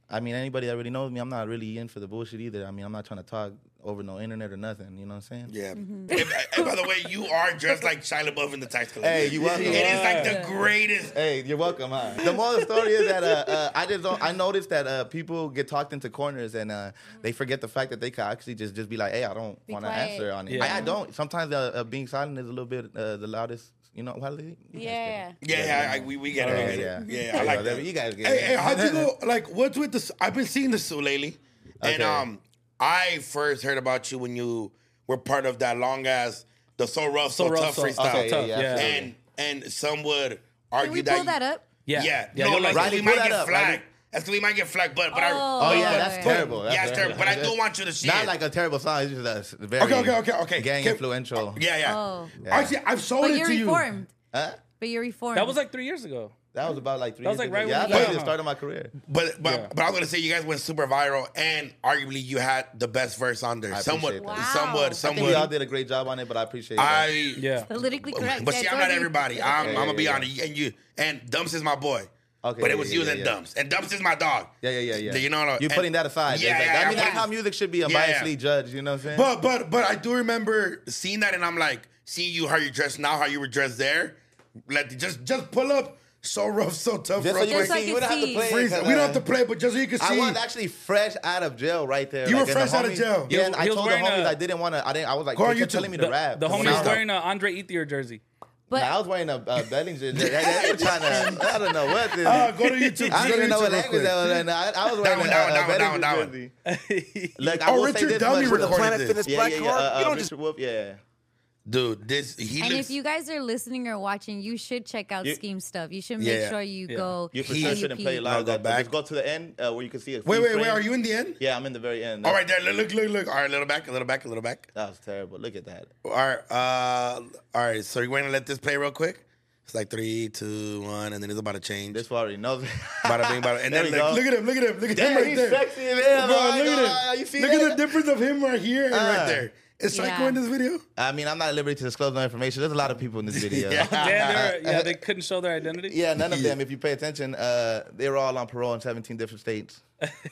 I mean, anybody that really knows me, I'm not really in for the bullshit either. I mean, I'm not trying to talk over no internet or nothing. You know what I'm saying? Yeah. And, and by the way, you are dressed like Shia LaBeouf in the tax collector. Hey, you welcome. It is like the greatest. Hey, you're welcome. Huh? The moral of the story is that uh, uh, I just don't, I noticed that uh, people get talked into corners and uh, they forget the fact that they could actually just, just be like, hey, I don't want to quiet. answer on it. Yeah. I, I don't. Sometimes uh, uh, being silent is a little bit uh, the loudest. You know, how they, you guys Yeah. get it. Yeah, yeah, I, we, we get it. Yeah, we get yeah. it. Yeah, I like Yeah, that. you guys get Hey, it. hey, how'd you go? Like, what's with this? I've been seeing this lately, and Okay. um, I first heard about you when you were part of that long ass, the So Rough, So, So Rough, Tough So- freestyle. Okay, Tough, yeah, yeah. yeah. And and some would argue Can we that pull that up? Yeah. Yeah, Yeah, no, you'll like like Riley, we pull might that get up, flagged. Riley. That's we might get flagged, but but Oh, I Oh yeah, that's yeah. terrible. That's yeah, it's terrible. But I do want you to see Not it. like a terrible song. It's just a very Okay, okay, okay, okay. gang Can- influential. yeah, yeah. Oh. Yeah. Actually, I've sold But it you're to you. reformed. Huh? But you're reformed. That was like three years ago. That was about like three. That was years like right ago. when Yeah, you I got the on. start of my career. But but Yeah. but I was gonna say you guys went super viral, and arguably you had the best verse on there. I Some would, appreciate that. some Wow. would, I some I think we all would. did a great job on it, but I appreciate I it. Yeah. politically correct. But I see, I'm told not you. everybody. I'm, Yeah, I'm gonna yeah, be yeah. honest. And you and Dumps is my boy. Okay, but it yeah, was yeah, you yeah, and yeah. Dumps, and Dumps is my dog. Yeah, yeah, yeah, yeah. You know, You're and- putting that aside. Yeah, It's like, yeah, I I'm mean, that's putting- how music should be Yeah, unbiasedly yeah. judged. You know what I'm saying? But but but I do remember seeing that, and I'm like, seeing you how you're dressed now, how you were dressed there. Like just just pull up So Rough, So Tough. just so real you quick. can so I see, you can don't have to see. play. it, Freeze. 'cause, We don't uh, have to play, but just so you can see. I was actually fresh out of jail right there. You were and the fresh out of homies- jail. Yeah, He and was- I he was told the wearing homies a- I didn't want to. I didn't. I was like, Go on they kept YouTube. telling me to The, rap. the So when homie I was was- wearing an Andre Ethier jersey. But Nah, I was wearing a uh, Bellinger. They, they were trying to. I don't know what this. Uh, go to YouTube. I Go don't to even know YouTube what real language quick. that was. And I, I was That wearing one, a, that one, a that one, that one, Bellinger that one. jersey. Look, I Oh, will say Richard this Dummy much. recorded Planet this. Fitness Yeah, Black yeah, yeah. Card. Uh, you uh, don't just Richard Wolf, yeah. Dude, this he and looks. if you guys are listening or watching, you should check out You- Scheme stuff. You should make Yeah. sure you Yeah. go. You for He- sure and you shouldn't play peep. live. No, go That, back. Just go to the end uh, where you can see it. wait, wait, wait. Are you in the end? Yeah, I'm in the very end. All right, there. Look, look, look. All right, a little back, a little back, a little back. That was terrible. Look at that. All right, uh, all right. So you're going to let this play real quick? It's like three, two, one, and then it's about to change. This already knows. Bada bing, bada. And There then we look, go. look at him, look at him, look at him Damn, right he's there. sexy as hell. Bro, Oh my look God, at him. you see look that? at the difference of him right here and right Ah. there. Is Psycho Yeah. in this video? I mean, I'm not at liberty to disclose no information. There's a lot of people in this video. Yeah. Damn, they're- yeah, they couldn't show their identity. Yeah, none of them, if you pay attention, uh, they were all on parole in seventeen different states.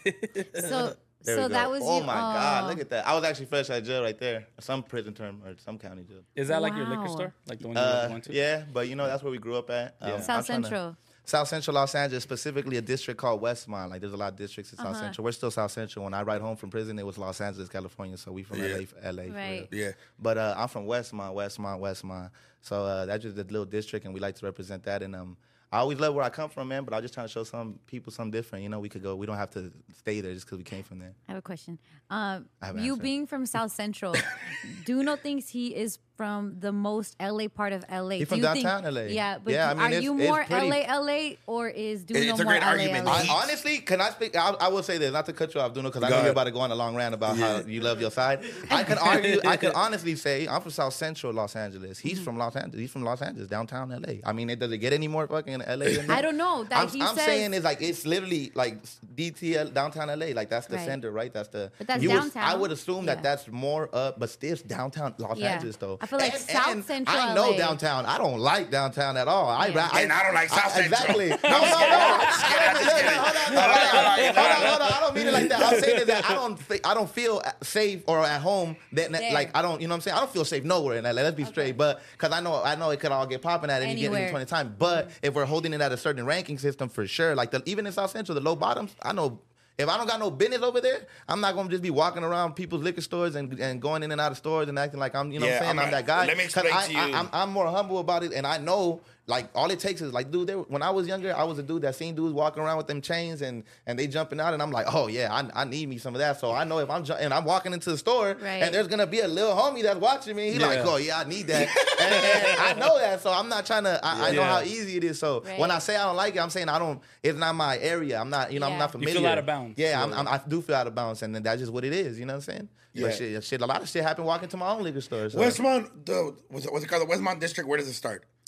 So, There so we go. that was Oh you. my God, oh. look at that. I was actually fresh out of jail right there. Some prison term or some county jail. Is that like your liquor Wow. store, like the one you Uh, went to? yeah, but you know, that's where we grew up at. Um, Yeah. I'm South trying to- Central. South Central Los Angeles, specifically a district called Westmont. Like, there's a lot of districts in South Uh-huh. Central. We're still South Central. When I ride home from prison, it was Los Angeles, California. So we from Yeah. L A, L A. for Right. real. Yeah. But uh, I'm from Westmont, Westmont, Westmont. So uh, that's just a little district, and we like to represent that. And um, I always love where I come from, man. But I'm just trying to show some people something different. You know, we could go. We don't have to stay there just because we came from there. I have a question. Um, I have an you answer. being from South Central, Duno thinks he is from the most L A part of L A. He's Do from you think- downtown L A. Yeah, but Yeah, I do- mean, are it's- you it's more pretty- L A L A or is Duno It's a more great L A argument. L A? I, He's- honestly, can I speak? I, I will say this, not to cut you off, Duno, because I Go know ahead. you're about to go on a long rant about how you love your side. I can argue. I can honestly say I'm from South Central Los Angeles. He's from Los Angeles. He's from Los Angeles, downtown L A. I mean, it does it get any more fucking L A than that? I don't know. That I'm, he I'm says, saying is like it's literally like D T L downtown L A. Like that's the Right. center, right? That's the. But that's you would- downtown. I would assume that Yeah. that's more up, but still it's downtown Los Yeah. Angeles though. I feel like And- South and Central I know L A. downtown. I don't like downtown at all. I, Yeah. I, And I don't like South Central. Exactly. No, no, no. Just kidding, I'm just kidding. Hold on, I like- I like it. hold on, hold on. I don't mean it like that. I'm saying is that I don't, thi- I don't feel safe or at home. That There. like I don't, you know what I'm saying. I don't feel safe nowhere in L A. Let's be straight. But because I know, I know it could all get popping at any given Anywhere. point in time. But if we're holding it at a certain ranking system, for sure. Like the, even in South Central, the low bottoms, I know. If I don't got no business over there, I'm not gonna just be walking around people's liquor stores and, and going in and out of stores and acting like I'm, you know Yeah, what I'm saying? I'm I'm, not- that guy. let me 'Cause explain I, to you. I, I'm, I'm more humble about it, and I know like all it takes is like, dude. There, when I was younger, I was a dude that seen dudes walking around with them chains and and they jumping out, and I'm like, oh yeah, I, I need me some of that. So I know if I'm ju- and I'm walking into the store Right. and there's gonna be a little homie that's watching me, he Yeah. like, oh yeah, I need that, and, and I know that. So I'm not trying to. I, I know Yeah. how easy it is. So Right. when I say I don't like it, I'm saying I don't. It's not my area. I'm not. You know, Yeah. I'm not You familiar. feel out of bounds. Yeah, I'm, Yeah. I'm, I do feel out of bounds, and then that's just what it is. You know what I'm saying? Yeah. But shit, shit, a lot of shit happened walking to my own liquor store. So. Westmont, the what's it, what's it called? The Westmont district. Where does it start?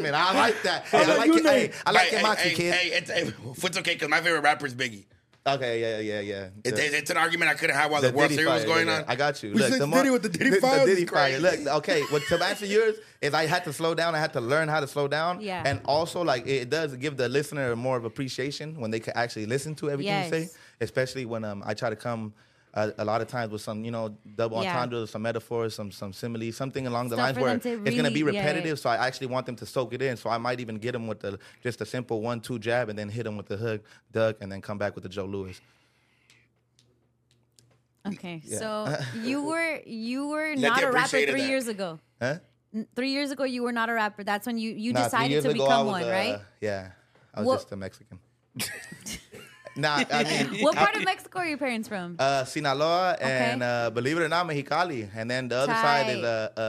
excitement. I like that. Hey, I like like you, it. Hey, Nate. I like Hey, it, Moxie hey, kid. hey, it's, hey, it's okay because my favorite rapper is Biggie. Okay, yeah, yeah, yeah. It, The- it, it's an argument I couldn't have while the, the World Diddy Series was fire, going yeah, on. yeah. I got you. We Look, said the more, Diddy with the Diddy the, fire the was Diddy fire. crazy. Look, okay. What to answer yours is I had to slow down. I had to learn how to slow down. Yeah. And also, like, it does give the listener more of appreciation when they can actually listen to everything you say. Yes. Especially when um I try to come. Uh, a lot of times with some, you know, double Yeah. entendres, some metaphors, some some similes, something along the Stuff lines for where them it's to going to be really- yeah, repetitive. yeah. So I actually want them to soak it in. So I might even get them with the just a simple one two jab and then hit them with the hook, duck, and then come back with the Joe Louis. Okay, Yeah. so you were you were Let not the a rapper appreciated three that. years ago. Huh? N- Three years ago, you were not a rapper. That's when you you Nah, three decided years to ago, I become was, one, uh, right? Yeah, I was What- just a Mexican. Nah, I mean, What part of Mexico are your parents from? uh, Sinaloa and Okay. uh, believe it or not, Mexicali, and then the other side is Tight.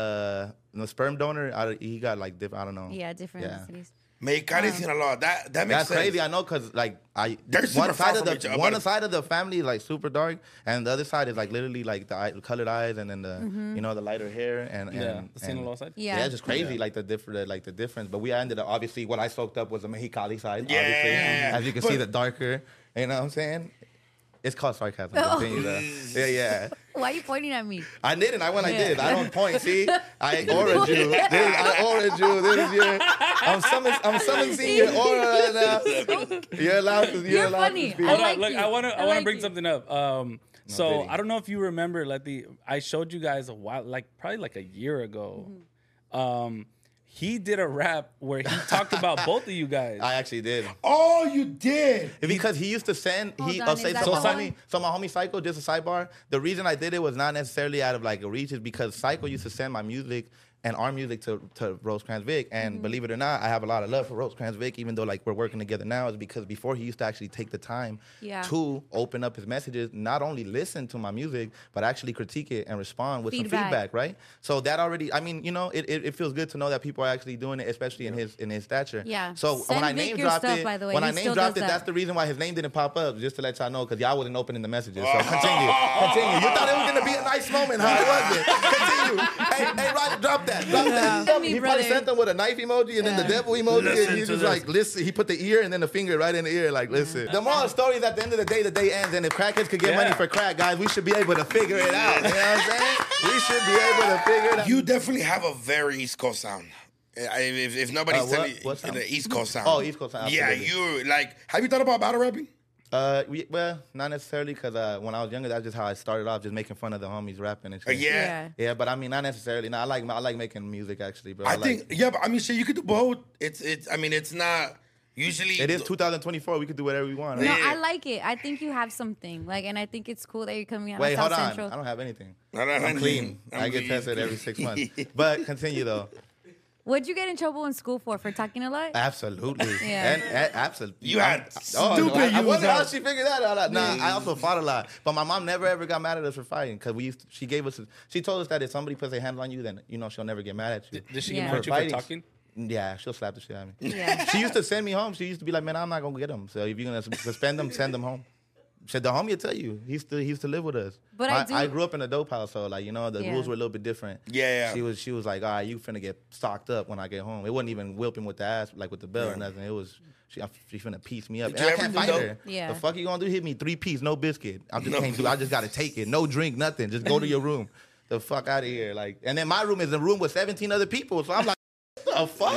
a uh, uh, sperm donor. I, he got like different. I don't know. Yeah, different Yeah. cities. Mexicali, Sinaloa. That that makes That's sense. crazy. I know because like I They're super one far side of from the each other, one but- side of the family is like super dark, and the other side is like literally like the eye, colored eyes, and then the Mm-hmm. you know the lighter hair and and, Yeah, the and- Sinaloa side. Yeah. Yeah, it's just crazy, like the different, like the difference. But we ended up obviously what I soaked up was the Mexicali side. Yeah. Obviously, as you can But- see, the darker. You know what I'm saying? It's called sarcasm. Oh. Continue though. Yeah, yeah. Why are you pointing at me? I didn't. I when I Yeah. did. I don't point. See, I aura you. This, I aura you. This is your. I'm summon. I'm summoning your aura right now. You're allowed to. You're, You're allowed funny. to speak. I Hold like on, look, you. I want to I I want to like bring you. something up. Um, so Diddy. I don't know if you remember, like the I showed you guys a while, like probably like a year ago. Mm-hmm. Um, he did a rap where he talked about both of you guys. I actually did. Oh, you did. Because he used to send he Hold I'll on, say is that so, the my one? homie, so my homie Psycho, just a sidebar. The reason I did it was not necessarily out of like a reach, is because Psycho used to send my music and our music to, to Rosecrans Vic. And Mm-hmm. believe it or not, I have a lot of love for Rosecrans Vic, even though like we're working together now, is because before he used to actually take the time Yeah. to open up his messages, not only listen to my music, but actually critique it and respond with some Feedback. feedback, right? So that already, I mean, you know, it, it, it feels good to know that people are actually doing it, especially in his in his stature. Yeah. So Send when I Vic name your dropped stuff, it, by the way. when He I name still dropped does it, that. that's the reason why his name didn't pop up, just to let y'all know, because y'all wasn't opening the messages. So continue, continue. You thought it was gonna be a nice moment, huh? It wasn't. Continue. Hey, hey, Ryder, drop that, drop that. Yeah. Me, He probably brother. sent them with a knife emoji and then the Yeah. devil emoji, Listen and he to just this. like listen. He put the ear and then the finger right in the ear, like listen. The moral of the story is, at the end of the day, the day ends, and if crackheads could get Yeah. money for crack, guys, we should be able to figure it out. You know what I'm saying? We should be able to figure it out. You definitely have a very East Coast sound. I- If, if nobody's Uh, what? telling you, What sound? the East Coast sound. Oh, East Coast sound, Yeah, absolutely. you like. Have you thought about battle rapping? Uh, we, well, not necessarily, because uh, when I was younger, that's just how I started off, just making fun of the homies rapping and Uh, shit. yeah. Yeah. Yeah, but I mean, not necessarily. No, I like I like making music actually, bro. I like, think. Yeah, but I mean, shit, you could do both. It's it's. I mean, it's not usually. it is two thousand twenty-four. We could do whatever we want. No, Right? Yeah. I like it. I think you have something. Like, and I think it's cool that you're coming out Wait, of hold South on. Central. I don't have anything. No, no, I'm no, clean. I'm I get clean. tested every six months. But continue though. What'd you get in trouble in school for? For talking a lot? Absolutely. Yeah. And, and absolutely. You had Oh, stupid I, I use wonder how out. she figured that out. Nah, I also fought a lot. But my mom never ever got mad at us for fighting, because we used to, she gave us a, she told us that if somebody puts their hands on you, then you know she'll never get mad at you. Did she Yeah. get mad at you for Fighting. talking? Yeah, she'll slap the shit out of me. Yeah. She used to send me home. She used to be like, man, I'm not gonna get them. So if you're gonna suspend them, send them home. She said, the homie will tell you. He used to he used to live with us. But I do- I grew up in a dope house, so like, you know, the Yeah. rules were a little bit different. Yeah, yeah. She was she was like, all right, you finna get stocked up when I get home. It wasn't even whipping with the ass, like with the belt or nothing. It was she she finna piece me up. Did And you I ever can't do fight dope? her. Yeah. The fuck you gonna do? Hit me three piece, no biscuit. I just No. can't do. I just gotta take it. No drink, nothing. Just go to your room. The fuck out of here. Like, and then my room is a room with seventeen other people. So I'm like, the fuck?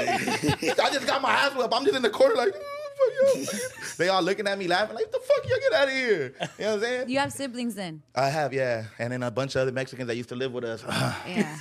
I just got my ass whipped. I'm just in the corner like, "Mm, fuck you." They all looking at me laughing like, the fuck you, get out of here. You know what I'm saying? You have siblings then? I have, yeah. And then a bunch of other Mexicans that used to live with us. Yeah.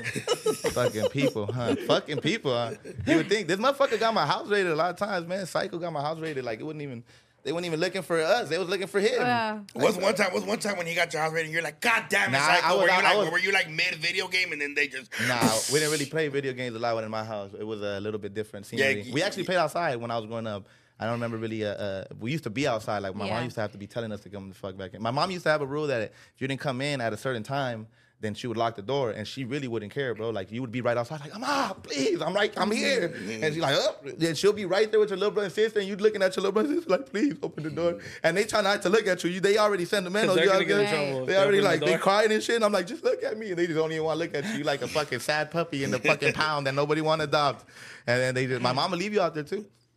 Fucking people, huh? Fucking people, huh? You would think this motherfucker got my house raided a lot of times, man. Psycho got my house raided. Like, it wouldn't even, they weren't even looking for us. They was looking for him. Yeah. Was one time was one time when he got your house ready and you're like, God damn it, Nah, Psycho. I was- were, you I- I like, was- were you like mid video game and then they just Nah, we didn't really play video games a lot in my house. It was a little bit different scenery. Yeah, we actually played outside when I was growing up. I don't remember really. Uh, uh, we used to be outside. Like my Yeah. mom used to have to be telling us to come the fuck back in. My mom used to have a rule that if you didn't come in at a certain time, then she would lock the door, and she really wouldn't care, bro. Like you would be right outside, like, "I'm out, please, I'm right, I'm here," and she's like, "Up." Then she'll be right there with your little brother and sister, and you looking at your little brother and sister, like, "Please open the door." And they try not to look at you. you they already sentimental. 'Cause they're You gonna get in already- trouble if They they already open the like they door. crying and shit. And I'm like, just look at me, and they just don't even want to look at you. You like a fucking sad puppy in the fucking pound that nobody want to adopt. And then they just, my mama leave you out there too.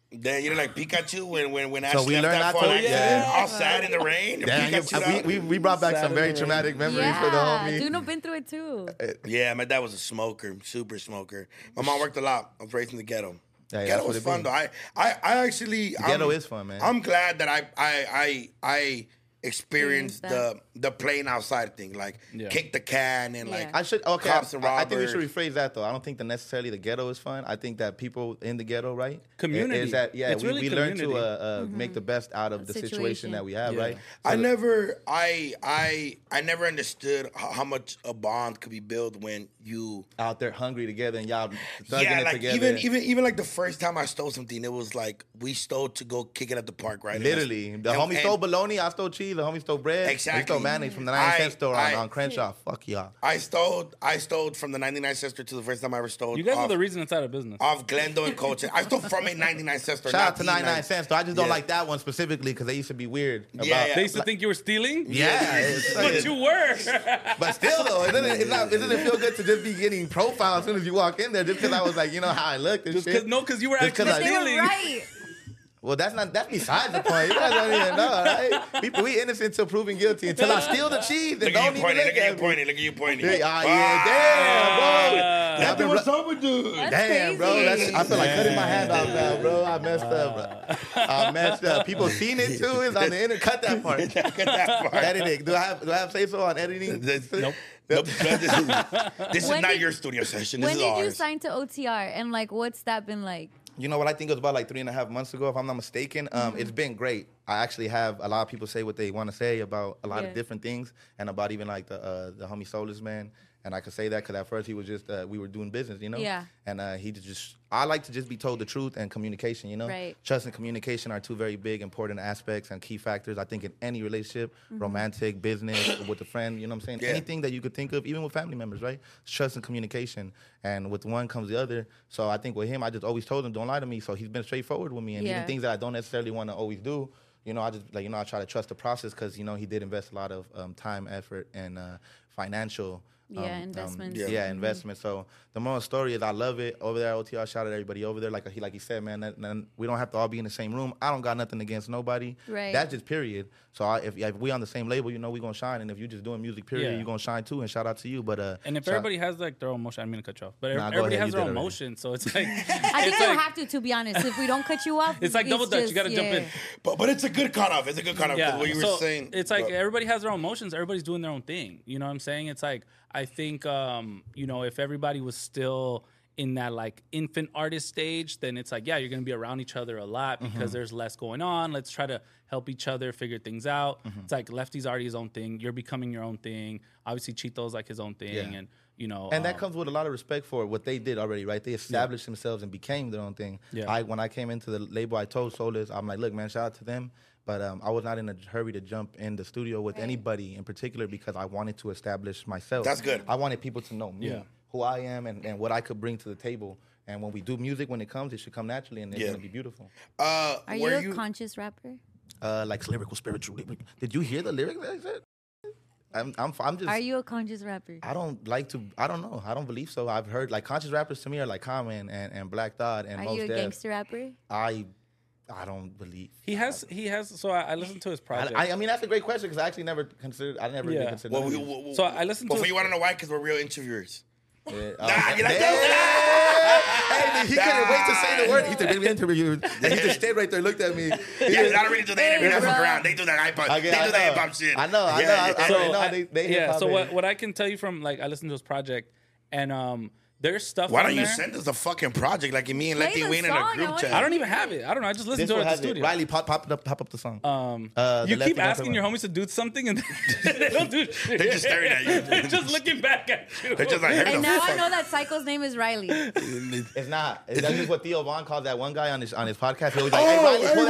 Then you know, like Pikachu when when when Ash So we left learned that not for to- like, yeah. all sad in the rain. and Damn, you- Pikachu we, we, we brought back some very Saturday. traumatic memories for the Yeah, homie. Duno been through it too. Yeah, my dad was a smoker, super smoker. My mom worked a lot. I was raised in the ghetto. Yeah, yeah, ghetto that's was what it fun be. though. I, I, I actually The ghetto I'm- is fun, man. I'm glad that I I I I experienced Experienced the the playing outside thing, like Yeah. kick the can and Yeah. like I should okay. cops and I, I think we should robbers. rephrase that though. I don't think that necessarily the ghetto is fun. I think that people in the ghetto, right? Community. Is that yeah? It's we really we learn to community. uh, uh, make the best out of the situation, Situation. that we have, Yeah. right? I So- never, I, I, I never understood how, how much a bond could be built when you, out there hungry together and y'all thugging yeah, it like together. even, even, even like the first time I stole something, it was like we stole to go kick it at the park, right? And that's- Literally, the and- homie and- stole bologna, I stole cheese, the homie stole bread, Exactly. he stole mayonnaise from the ninety I- cent store on, I- on Crenshaw. Fuck y'all. I stole, I stole from the ninety-nine cent store to the first time I ever stole. You guys off, are the reason it's out of business. off Glendale and Colchester. I stole from a ninety-nine cent store. Shout not out to the ninety-nine cents though. I just don't Yeah. like that one specifically because they used to be weird. About, Yeah, yeah. They used to think you were stealing. Yeah, it's- But you were. But still, though, it doesn't, it's not, it doesn't feel good to just be getting profiled as soon as you walk in there, just because I was like, you know how I look and Just shit. cause, no, because you were Just 'cause actually I- They were stealing. right. Well, that's not that's besides the point. You guys don't even know, right? People, we innocent until proven guilty. Until I steal the cheese, Look then at don't you even pointing. look Look at you at me. pointing. Look at you pointing. Yeah, ah, yeah, damn, bro. I've That's been what's ru- up with dude. That's Damn, bro. crazy. That's, I feel like cutting my hand off now, bro. I messed up, bro. I messed up. People seen it too. It's on the internet. Cut that part. Look at that part. Editing. Do I have do I have say so on editing? This- Nope. Nope. This is, this is When not did- your studio session. This When is did you ours. sign to O T R and like what's that been like? You know what? I think it was about like three and a half months ago, if I'm not mistaken. Um, Mm-hmm. It's been great. I actually have a lot of people say what they want to say about a lot Yeah. of different things, and about even like the uh, the homie Soulless man. And I could say that because at first he was just uh, we were doing business, you know. Yeah. And uh, he just I like to just be told the truth and communication, you know. Right. Trust and communication are two very big, important aspects and key factors. I think in any relationship, Mm-hmm. romantic, business, with a friend, you know what I'm saying. Yeah. Anything that you could think of, even with family members, right? It's trust and communication, and with one comes the other. So I think with him, I just always told him, don't lie to me. So he's been straightforward with me, and Yeah. even things that I don't necessarily want to always do. You know, I just like you know I try to trust the process because you know he did invest a lot of um, time, effort, and uh, financial. Yeah, um, investments. yeah, Yeah. investment. So the moral story is I love it over there at O T R. Shout out everybody over there. Like he like he said, man, that, that we don't have to all be in the same room. I don't got nothing against nobody. Right. That's just period. So I, if, if we on the same label, you know we gonna shine. And if you just doing music, period, Yeah. you gonna shine too. And shout out to you. But uh, And if shout- everybody has like their own emotion, I mean to cut you off, but Nah, go everybody ahead, has you their did own already. emotion, so it's like I think it's you like, have to, to be honest. If we don't cut you off, It's like double dutch. You just- gotta jump in. yeah. But but it's a good cutoff. It's a good cutoff. 'cause Yeah, what you were so saying. it's like but- everybody has their own emotions. Everybody's doing their own thing. You know what I'm saying? It's like I think um, you know if everybody was still in that like infant artist stage, then it's like yeah, you're gonna be around each other a lot because Mm-hmm. there's less going on. Let's try to help each other figure things out. Mm-hmm. It's like Lefty's already his own thing. You're becoming your own thing. Obviously, Chito's like his own thing, Yeah. and you know, And that um, comes with a lot of respect for what they did already, right? They established themselves and became their own thing. Yeah. I when I came into the label, I told Soulless, I'm like, look, man, shout out to them. But um, I was not in a hurry to jump in the studio with anybody in particular because I wanted to establish myself. That's good. I wanted people to know me, Yeah. who I am, and, and what I could bring to the table. And when we do music, when it comes, it should come naturally and it's Yeah. gonna be beautiful. Uh, Are you were a you? conscious rapper? Uh, like lyrical, spiritual. Did you hear the lyrics that I said? I'm, I'm, I'm just. Are you a conscious rapper? I don't like to. I don't know. I don't believe so. I've heard like conscious rappers to me are like Common and, and Black Thought and Are Mos you a Def. gangster rapper? I I don't believe. he has he has. So I, I listened to his project. I, I mean that's a great question because I actually never considered. I never Yeah. even considered. Well, none we, of these. well, so I listened to. well, his- you want to know why? Because we're real interviewers. Yeah, Nah, uh, you like hey, man, he couldn't wait to say the word. He said, "Baby, interview." And he just stayed right there, looked at me. Yeah, I don't really do the interview. They bro. fuck around. They do that hip hop. Okay, They I do the know. hip hop shit. I know, I Yeah, know, yeah. I- I so already know I- they- they yeah. hip-hop So what, heavy. what I can tell you from like I listened to his project, and um, there's stuff. Why on don't you there- send us a fucking project like me and Play Letty the Wayne in a song, I group want chat? to- I don't even have it. I don't know. I just listened This to it one at has the it. studio. Riley, pop, pop, it up, pop up the song. Um, Uh, the you Lefty keep Don't asking Play your Well. homies to do something, and they don't do shit. They're just staring at you. They're just looking back at you. They're just like, here And the now I fuck. know that Psycho's name is Riley. It's not. That's just what Theo Vaughn calls that one guy on his on his podcast. He always like, "Hey, Riley, pull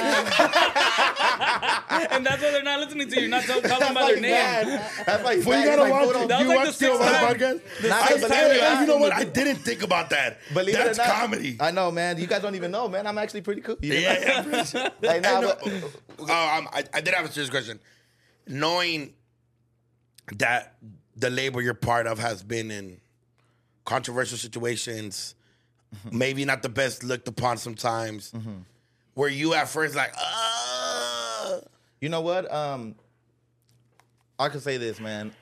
that up." And that's why they're not listening to you. Not tell, call them That's by why their he's name. mad. That's why he's Well, you mad. He's gotta like, watch. "Hold on." That was You like watch the Theo sixth Von's time. podcast? Not I, the sixth hey, time you hey, asked you know him what? to I do- didn't think about that. Believe That's it or not, comedy. I know, man. You guys don't even know, man. I'm actually pretty cool. You know? Yeah, yeah. I'm pretty sure. Like, nah, I, know- but- oh, um, I, I did have a serious question. Knowing that the label you're part of has been in controversial situations, maybe not the best looked upon sometimes. Mm-hmm. Were you at first like, uh You know what? Um, I could say this, man.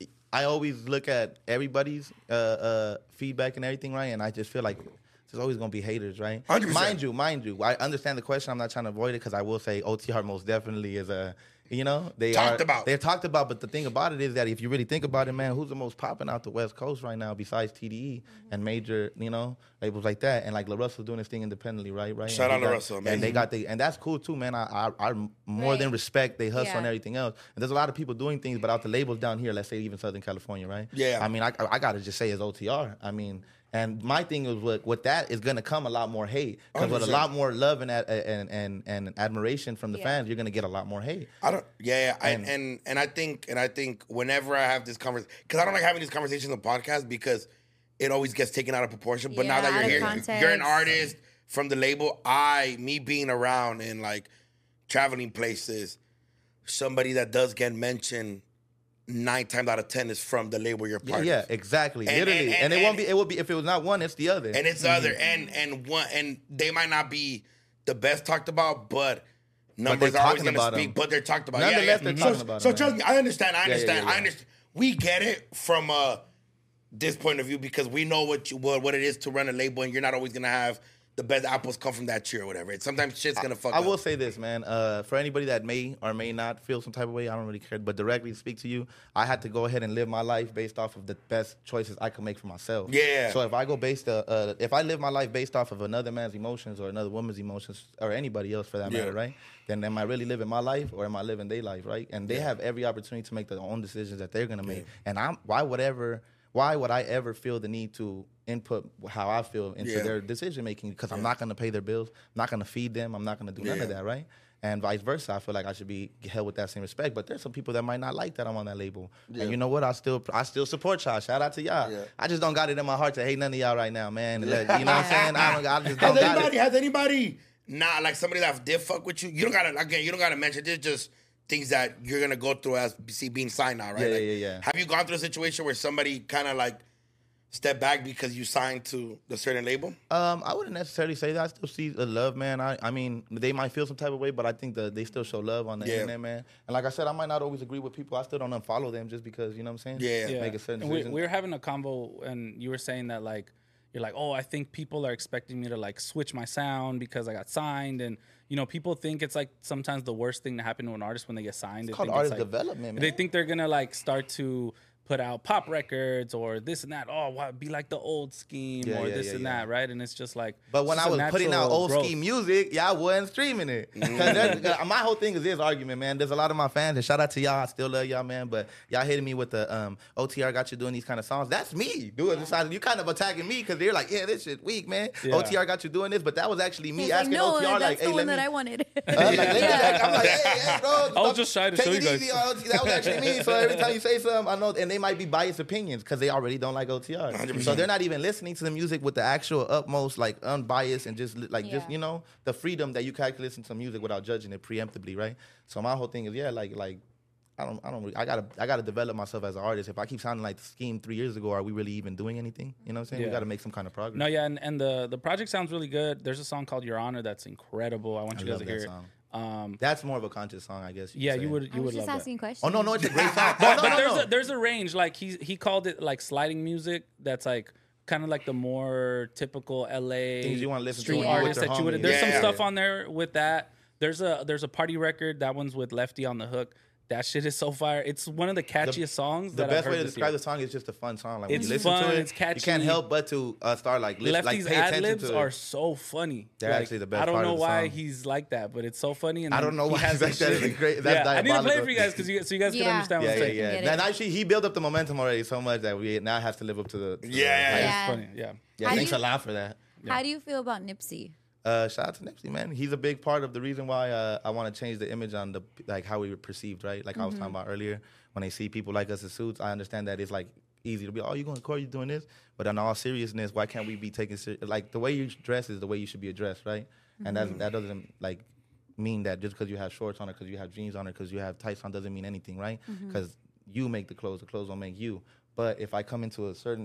I always look at everybody's uh, uh, feedback and everything, right? And I just feel like there's always gonna be haters, right? one hundred percent. Mind you, mind you, I understand the question. I'm not trying to avoid it because I will say O T R most definitely is a, you know, they Talked are about. they're talked about. But the thing about it is that if you really think about it, man, who's the most popping out the West Coast right now besides T D E and major, you know, labels like that, and like La Russell's doing his thing independently, right? Right. Shout And out they La got- Russell, and they amazing. got the and that's cool too, man. I I, I more Right. than respect they hustle Yeah. and everything else. And there's a lot of people doing things, but out the labels down here, let's say even Southern California, right? Yeah. I mean, I I gotta just say it's O T R. I mean. And my thing is with, with that is gonna come a lot more hate because with a one hundred percent. lot more love and ad- and and, and admiration from the Yeah. fans, you're gonna get a lot more hate. I don't. Yeah, yeah. I, And- and and I think and I think whenever I have this conversation, because I don't like having these conversations on podcast because it always gets taken out of proportion. But now Yeah, that out you're of here, you're an context. artist from the label. I, me being around and like traveling places, somebody that does get mentioned nine times out of ten is from the label you're Yeah, part yeah, of. exactly, And- literally. and- And, and- it won't and- be. It will be if it was not one, it's the other. And it's the other and and one and they might not be the best talked about, but numbers they're are always talking going to about speak. them. But they're talked about. Nonetheless, yeah, yeah. they're so, talking about So them, trust man. me, I understand. I yeah, understand. yeah, I yeah. understand. We get it from uh, this point of view because we know what you, what what it is to run a label, and you're not always going to have the best apples come from that tree or whatever. It's, sometimes shit's going to fuck I up. will say this, man. Uh, for anybody that may or may not feel some type of way, I don't really care. But directly speak to you, I had to go ahead and live my life based off of the best choices I could make for myself. Yeah. So if I go based, uh, uh, if I live my life based off of another man's emotions or another woman's emotions or anybody else for that Yeah. matter, right? Then am I really living my life or am I living their life, right? And they have every opportunity to make their own decisions that they're gonna make. And I'm why would ever. Why would I ever feel the need to input how I feel into Yeah. their decision making? Because I'm not going to pay their bills. I'm not going to feed them. I'm not going to do none of Yeah. that, right? And vice versa. I feel like I should be held with that same respect. But there's some people that might not like that I'm on that label. And you know what? I still I still support y'all. Shout out to y'all. Yeah. I just don't got it in my heart to hate none of y'all right now, man. Like, you know what I'm saying? I, don't, I just Has don't got anybody? it. Has anybody? Not like somebody that did fuck with you. You don't gotta again. You don't gotta mention. There's just things that you're gonna go through as see being signed now, right? Yeah, Like, yeah, yeah. Have you gone through a situation where somebody kind of like step back because you signed to the certain label? Um, I wouldn't necessarily say that. I still see the love, man. I, I mean, they might feel some type of way, but I think that they still show love on the Yeah. internet, man. And like I said, I might not always agree with people. I still don't unfollow them just because, you know what I'm saying? Yeah. Yeah. Make a certain And we, decision. we were having a convo, and you were saying that like you're like, oh, I think people are expecting me to like switch my sound because I got signed, and you know, people think it's like sometimes the worst thing to happen to an artist when they get signed. They called think artist it's like, development, man. They think they're gonna like start to put out pop records or this and that. Oh, wow, be like the old Scheme Yeah, or yeah, this yeah, and yeah. that, right? And it's just like. But it's when just I a was putting out natural old growth. ski music, y'all wasn't streaming it. 'Cause that's- 'cause my whole thing is this argument, man. There's a lot of my fans, and shout out to y'all. I still love y'all, man. But y'all hitting me with the um, O T R got you doing these kind of songs. That's me doing this. You kind of attacking me because they're like, yeah, this shit weak, man. Yeah. O T R got you doing this, but that was actually me He's like, asking no, O T R that's like, the hey, one let that me. I wanted. Uh, like, let me Yeah. like, I'm like, hey, hey, bro. I was stop- just trying to take show it you guys. easy on O T R. That was actually me. So every time you say something, I know, and they might be biased opinions because they already don't like O T R. one hundred percent. So they're not even listening to the music with the actual utmost, like, unbiased and just, li- like, just, Yeah. you know, the freedom that you can actually listen to music without judging it preemptively, right? So my whole thing is, yeah, like, like, I don't, I don't, really, I gotta, I gotta develop myself as an artist. If I keep sounding like the Scheme three years ago, are we really even doing anything? You know what I'm saying? We Yeah. gotta make some kind of progress. No, yeah, and, and the the project sounds really good. There's a song called Your Honor that's incredible. I want I you guys love to that hear song. it. Um, That's more of a conscious song, I guess. yeah, could you say. would I you was would just love asking that. questions. Oh no, no, it's a great song. But, oh, no, but no, there's no. a there's a range. Like he he called it like sliding music. That's like kind of like the more typical L A Things you wanna listen to street when you're with artists your that you would. homies. There's some Yeah. stuff on there with that. There's a there's a party record. That one's with Lefty on the hook. That shit is so fire. It's one of the catchiest songs. The that best I've heard way to this describe year. the song is just a fun song. Like It's when you listen fun, to it, it's you catchy. can't help but to uh, start like listen, like Lefty's pay ad attention libs to are it. so funny. They're Like, actually the best I don't part know of the why song. he's like that, but it's so funny. And I then don't know he why has he's like this that. shit- It's great. That's yeah, I need to play it diabolical. for you guys because you so you guys can Yeah. understand Yeah, what's yeah, saying. yeah. Get it. And actually, he built up the momentum already so much that we now have to live up to the. to the- Yeah, yeah, like, yeah. It's funny. Yeah. yeah, How thanks do a you- lot for that. How do you feel about Nipsey? Uh, shout out to Nipsey, man. He's a big part of the reason why uh, I want to change the image on the like how we were perceived, right? Like I was talking about earlier. When they see people like us in suits, I understand that it's like easy to be, oh, you going to court, you doing this, but in all seriousness, why can't we be taken ser- like the way you dress is the way you should be addressed, right? And that that doesn't like mean that just because you have shorts on or because you have jeans on or because you have tights on doesn't mean anything, right? Because you make the clothes, the clothes don't make you. But if I come into a certain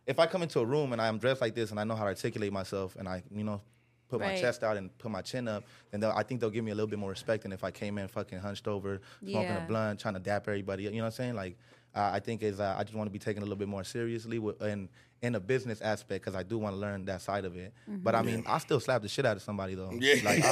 if I come into a room and I'm dressed like this and I know how to articulate myself and I, you know, put my Right. chest out and put my chin up, then they'll- I think they'll give me a little bit more respect than if I came in fucking hunched over, smoking Yeah. a blunt, trying to dap everybody. You know what I'm saying? Like, uh, I think is uh, I just want to be taken a little bit more seriously with, and in a business aspect because I do want to learn that side of it. Mm-hmm. But I mean, I still slap the shit out of somebody though. Yeah. Like, uh,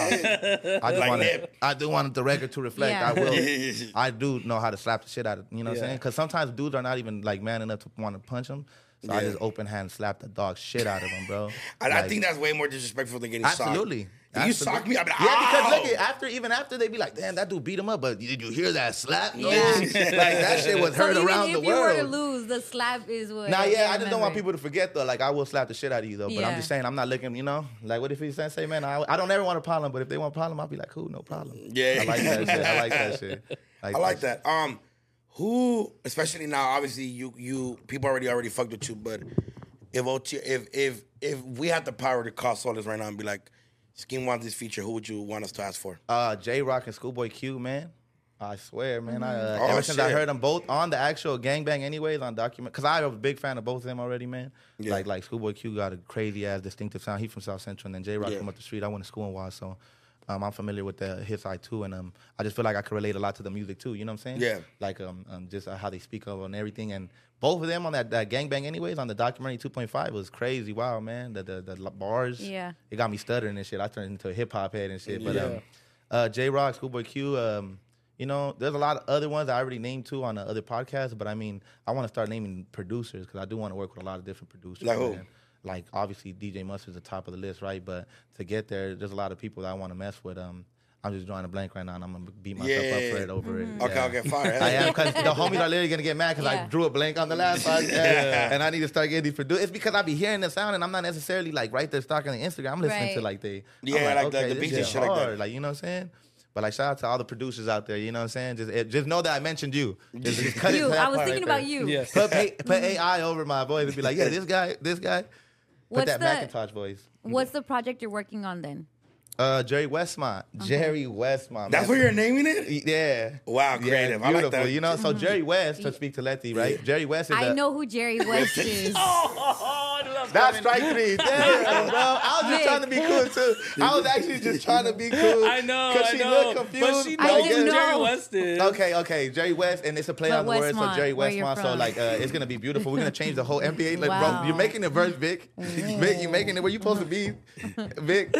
I just Like want to. Nip. I do want the record to reflect. Yeah. I will. I do know how to slap the shit out of. You know what I'm Yeah. saying? Because sometimes dudes are not even like man enough to want to punch them. So I Yeah. just open hand slap the dog shit out of them, bro. I, I Like, think that's way more disrespectful than getting socked. absolutely. If you Absolutely. sock me, I'll be like, yeah, because look, "Ow!" at, after even after they be like, damn, that dude beat him up, but did you hear that slap? No, Yeah. like that shit was So heard even around if the you were to world. lose, the slap is what. Nah, they yeah, I just don't want remember. people to forget though. Like I will slap the shit out of you though, but I'm Yeah. just saying I'm not looking. You know, like what if he say, say man, I, I don't ever want a problem, but if they want a problem, I'll be like, cool, no problem. Yeah. I like that shit. I like that shit. I like that. Um, who, especially now, obviously you you people already already fucked with you, but if O T, if if if we had the power to call Solis right now and be like, Scheme wants this feature, who would you want us to ask for? Uh, J Rock and Schoolboy Q, man. I swear, man. I, uh, Oh, ever since I shit. heard them both on the actual gangbang, anyways, on document, because I was a big fan of both of them already, man. Yeah. Like, like Schoolboy Q got a crazy ass distinctive sound. He's from South Central, and then J Rock Yeah. from up the street. I went to school in Waz, so um, I'm familiar with the his side too, and um, I just feel like I could relate a lot to the music too. You know what I'm saying? Yeah. Like um, um just uh, how they speak of and everything, and both of them on that, that gangbang, anyways, on the documentary two point five was crazy. Wow, man, the the, the bars. Yeah. It got me stuttering and shit. I turned into a hip hop head and shit. But Yeah. um, uh, J Rock, Schoolboy Q, um, you know, there's a lot of other ones I already named too on the other podcasts. But I mean, I want to start naming producers because I do want to work with a lot of different producers. Like who? man. Like obviously D J Mustard's the top of the list, right? But to get there, there's a lot of people that I want to mess with. Um, I'm just drawing a blank right now, and I'm gonna beat myself up Yeah. for it over it. Okay, Yeah. okay, fire. I am because the homies are literally gonna get mad because I Yeah. drew a blank on the last podcast, and I need to start getting these produced. It's because I be hearing the sound, and I'm not necessarily like right there stalking the Instagram. I'm listening to Right. like they, Yeah, I'm like the- okay, the this beats and shit shit like that. hard, like you know what I'm saying. But like shout out to all the producers out there, you know what I'm saying. Just it, just know that I mentioned you. Just, just cut it You, to that I was part thinking right about there. you. Yes. Put, pay, put A I over my voice and be like, yeah, this guy, this guy. Put What's that the- Macintosh voice. What's the project you're working on then? Uh, Jerry Westmont. Jerry Westmont. That's man. what you're naming it? Yeah. Wow, Yeah, creative. I like beautiful. that. You know, so Jerry West, to speak to Letty, right? Jerry West is I a, know who Jerry West is. Oh, I love That's coming. strike three. Damn, bro. I was just Vic. trying to be cool, too. I was actually just trying to be cool. I know, Because I she know. looked confused. But she I knows didn't who Jerry know. West is. Okay, okay. Jerry West, and it's a play But on the word, so Westmont, Jerry where you're Westmont. So, from. like, uh, it's going to be beautiful. We're going to change the whole N B A. Like, Wow. bro, you're making the verse, Vic. Vic, you're making it where you supposed to be. Vic.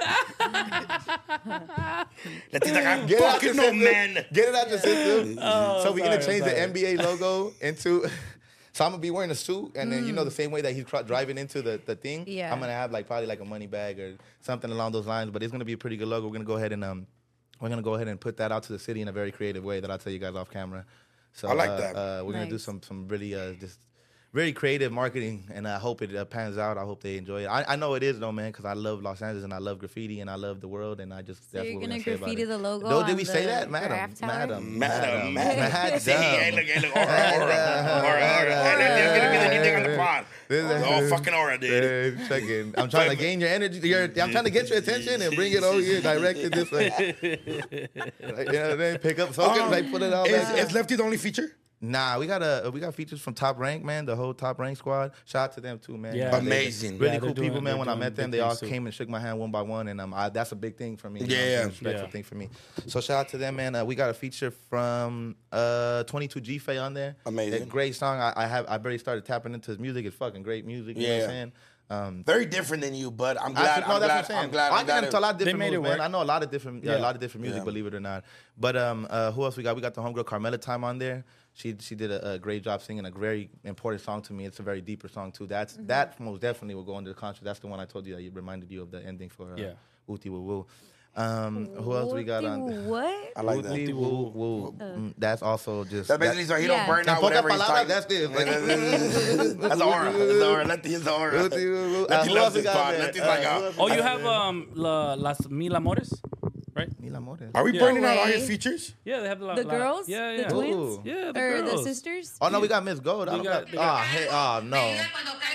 Let's like, I'm Get it out your fucking no system. man. Get it out your system. Oh, so we're gonna sorry, change the sorry. N B A logo into. So I'm gonna be wearing a suit, and then you know the same way that he's cr- driving into the, the thing. Yeah. I'm gonna have like probably like a money bag or something along those lines. But it's gonna be a pretty good logo. We're gonna go ahead and um, we're gonna go ahead and put that out to the city in a very creative way that I'll tell you guys off camera. So I like uh, that. Uh, we're gonna do Nice. some some really uh just. Very creative marketing, and I hope it uh, pans out. I hope they enjoy it. I, I know it is though, man, because I love Los Angeles and I love graffiti and I love the world, and I just So that's you're what we're gonna gonna say about graffiti it. the logo No, did on we say the that, madam? giraffe tower? Madam, Madam, madam, madam. See, hey, look, hey, look, aura, aura, aura, Madam. aura, aura. Hey, let's get a new thing on the pod. This is- Oh, fucking aura, dude. Hey, checking. I'm trying to gain your energy. Your, I'm trying to get your attention and bring it over here, direct it this way. Like, you know what I mean? Pick up, focus, Um, like put it all Is, back. is Lefty the only feature? Nah, we got a we got features from Top Rank, man. The whole Top Rank squad. Shout out to them too, man. Yeah. They- Amazing. Really Yeah, cool they're doing- people, man. they're When I doing met them, big they all things, too. came and shook my hand one by one, and um, I, that's a big thing for me. you know Yeah, what I'm saying? yeah. Respectful Yeah. thing for me. So shout out to them, man. Uh, we got a feature from uh twenty-two G Fay on there. Amazing. A great song. I, I have I barely started tapping into his music. It's fucking great music. You know what Yeah. I'm saying? Um, Very different than you, but I'm I glad. should- no, I'm that's glad. what I'm saying. I'm glad. I I'm get glad. into a lot of different made it moves, man. work. I know a lot of different, yeah. a Yeah. lot of different music, Yeah. believe it or not. But um, uh, who else we got? We got the homegirl Carmela Time on there. She she did a, a great job singing a very important song to me. It's a very deeper song too. That's that most definitely will go into the concert. That's the one I told you that you reminded you of the ending for uh, Yeah. Ooty Woo Woo. Um, who else we got on? What? I like that. Ooty Woo Woo. Mm, That's also just That basically so he Yeah. don't burn that, out and pocas whatever he's palabras, talking. that's this. That's the aura. That's the aura. Lefty is the aura. Ooty Woo Woo. Uh, Lefty who loves else we this got pod. there? Lefty's Uh, like, who uh, else Oh, we you got have there? um la, Las Mil Amores, right? Mil Amores. Are we Yeah. burning out all his Way. features? Yeah, they have the, la, The la- girls? Yeah, The yeah. twins? Ooh. Yeah, the Or girls. the sisters? Oh no, we got Miss Gold. I We don't got- got. they Ah, got- hey, oh no. Cuando caigo y pienso que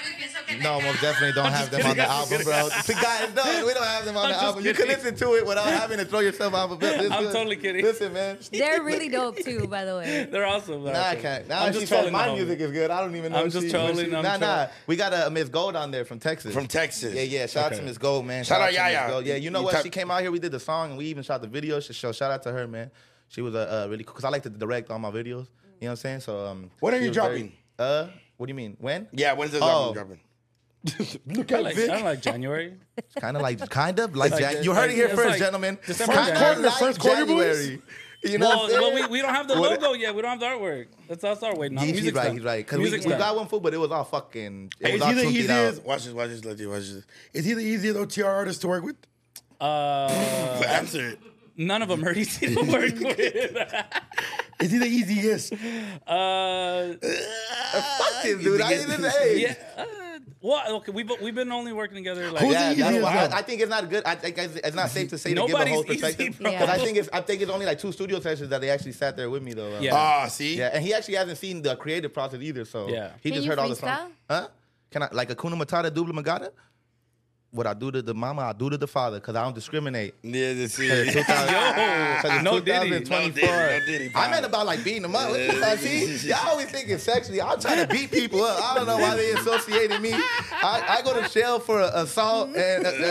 No, most definitely don't have them on the album, bro. Guys, no, we don't have them on the just album. You can kidding. listen to it without having to throw yourself off a bit. Listen, I'm totally kidding. Listen, man. They're really dope too, by the way. They're awesome. Nah, I can't. Nah, I'm she just said trolling my the music homie. is good. I don't even know. I'm if just she, trolling, She, I'm nah, nah. trolling. We got a uh, Miss Gold on there from Texas. From Texas. Yeah, yeah. Shout out to Okay. Miss Gold, man. Shout out to Miss Yaya. Gold. Yeah, you know You what? type- She came out here. We did the song and we even shot the video. So shout out to her, man. She was a uh, really cool because I like to direct all my videos. You know what I'm saying? So um. When are she you was very- dropping? uh, what do you mean? When? Yeah, when's this Oh. album dropping? Look I at like, Vic. I don't like January. Kind of like, kind of like, Like, Jan- you heard like, it here it's first, like gentlemen. December, Kinda January. like First quarter, boys? January. You know Well, what I'm saying? well, we, we don't have the What- logo yet. We don't have the artwork. That's that's our waiting on. He's, he's Music's right, done. he's right. Because we, Music's we done. got one food, but it was all fucking. It Hey, was is all he the tuned out. easiest? Watch this, watch this, let's do, watch this. Is he the easiest O T R artist to work with? Uh, Answer it. none of them are easy to work with. Is he the easiest? uh, Fuck this dude. I didn't hey. yeah. Uh, well, okay. We've we've been only working together like Who's Yeah, the that's easiest why though? I, I think it's not good. I think it's, it's not safe to say to give a Nobody's whole easy, perspective. bro. Because I Yeah. think it's I think it's only like two studio sessions that they actually sat there with me though. Yeah. Ah, see? Yeah, and he actually hasn't seen the creative process either. So Yeah. he Can just you heard all the freestyle? songs. Huh? Can I like a Kuna Matata Dubla Magata? What I do to the mama, I do to the father, because I don't discriminate. Yeah, this Cause it's is. two thousand cause it's no Diddy. twenty twenty-four. No Diddy, no Diddy, I meant about like beating them up. What you know, see, y'all always thinking sexually. I'm trying to beat people up. I don't know why they associated me. I, I go to jail for assault and. Uh,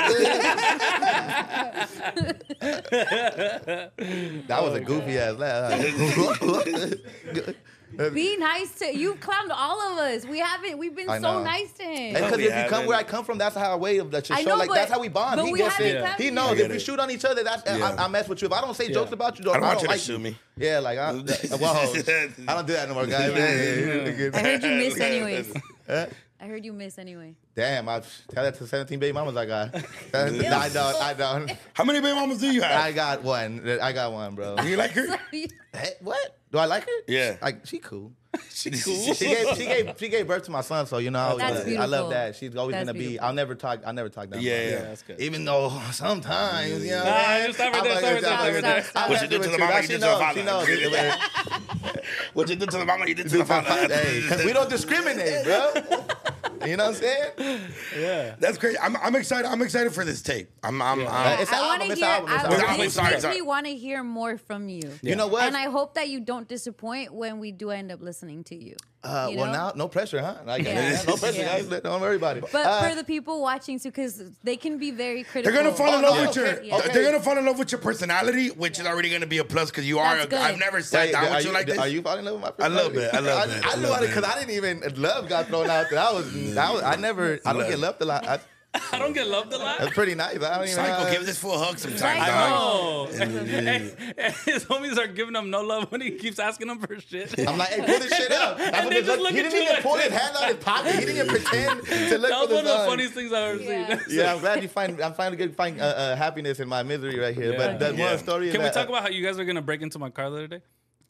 that was a goofy ass laugh. Be nice to you. Clowned all of us. We haven't. We've been I so know. nice to him. Because we if you come haven't. where I come from, that's how I way of that should I show. know, Like but- that's how we bond. but He we gets haven't it. come He yet. knows I if get we it. shoot on each other, that's Yeah. I, I mess with you. If I don't say jokes Yeah. about you, don't, I don't want you to like shoot me. Yeah, like I, well, I don't do that no more, guys. I heard you miss anyways. Huh? I heard you miss anyway. Damn, I tell that to seventeen baby mamas I got. No, I don't. I don't. How many baby mamas do you have? I got one. I got one, bro. Do you like her? Hey, what? Do I like her? Yeah. Like she cool. She She gave she gave she gave birth to my son, so you know I, always, That's I beautiful. love that. She's always That's gonna be. beautiful. I'll never talk. I'll never talk down. Yeah, about her. yeah. that's good. Even though sometimes, you know, Nah, what I mean? just stop right I'm there, like, stop right there, I'm stop right like, there. I'm What you messing do to with the you. mama, Now you she did to the knows. father. She knows. What you did to the mama, you did to Do the some father. fun- Hey, because we don't discriminate, bro. You know what I'm saying? Yeah. That's great. I'm, I'm excited. I'm excited for this tape. I'm. I'm. Yeah. I'm It's an I want album, to it's hear. an album, it's I, an album. I Sorry, sorry, definitely sorry. want to hear more from you. You know what? And I hope that you don't disappoint when we do end up listening to you. Uh, you well, know? now no pressure, huh? Like, Yeah. no pressure, Yeah. guys. Don't worry about it. But Uh, for the people watching too, because they can be very critical. They're gonna fall in Oh, love no, with your. okay, okay. They're gonna fall in love with your personality, which is already gonna be a plus because you are. That's A, good. I've never sat Hey, down are with you like this. Are you falling in love with my A little personality? bit, a little I, bit, I a knew little it because bit. I didn't even love got thrown out there. I was, I was, I never, I don't Love. get loved a lot. I, I don't get loved a lot. that's pretty nice. I don't even. Psycho, uh, give this fool a hug sometimes. Psycho. dog. Oh, hey, hey, his homies are giving him no love when he keeps asking them for shit. I'm like, hey, pull this shit up. That's And what they this just look- look he at didn't you even like pull his this. hand out his pocket. He didn't even pretend to look That for was the one of the sun. funniest things I've ever Yeah. seen. Yeah, I'm glad you find. I'm finally getting find uh, uh, happiness in my misery right here. Yeah. But the Yeah. more story is Can we that, talk uh, about how you guys are gonna break into my car the other day?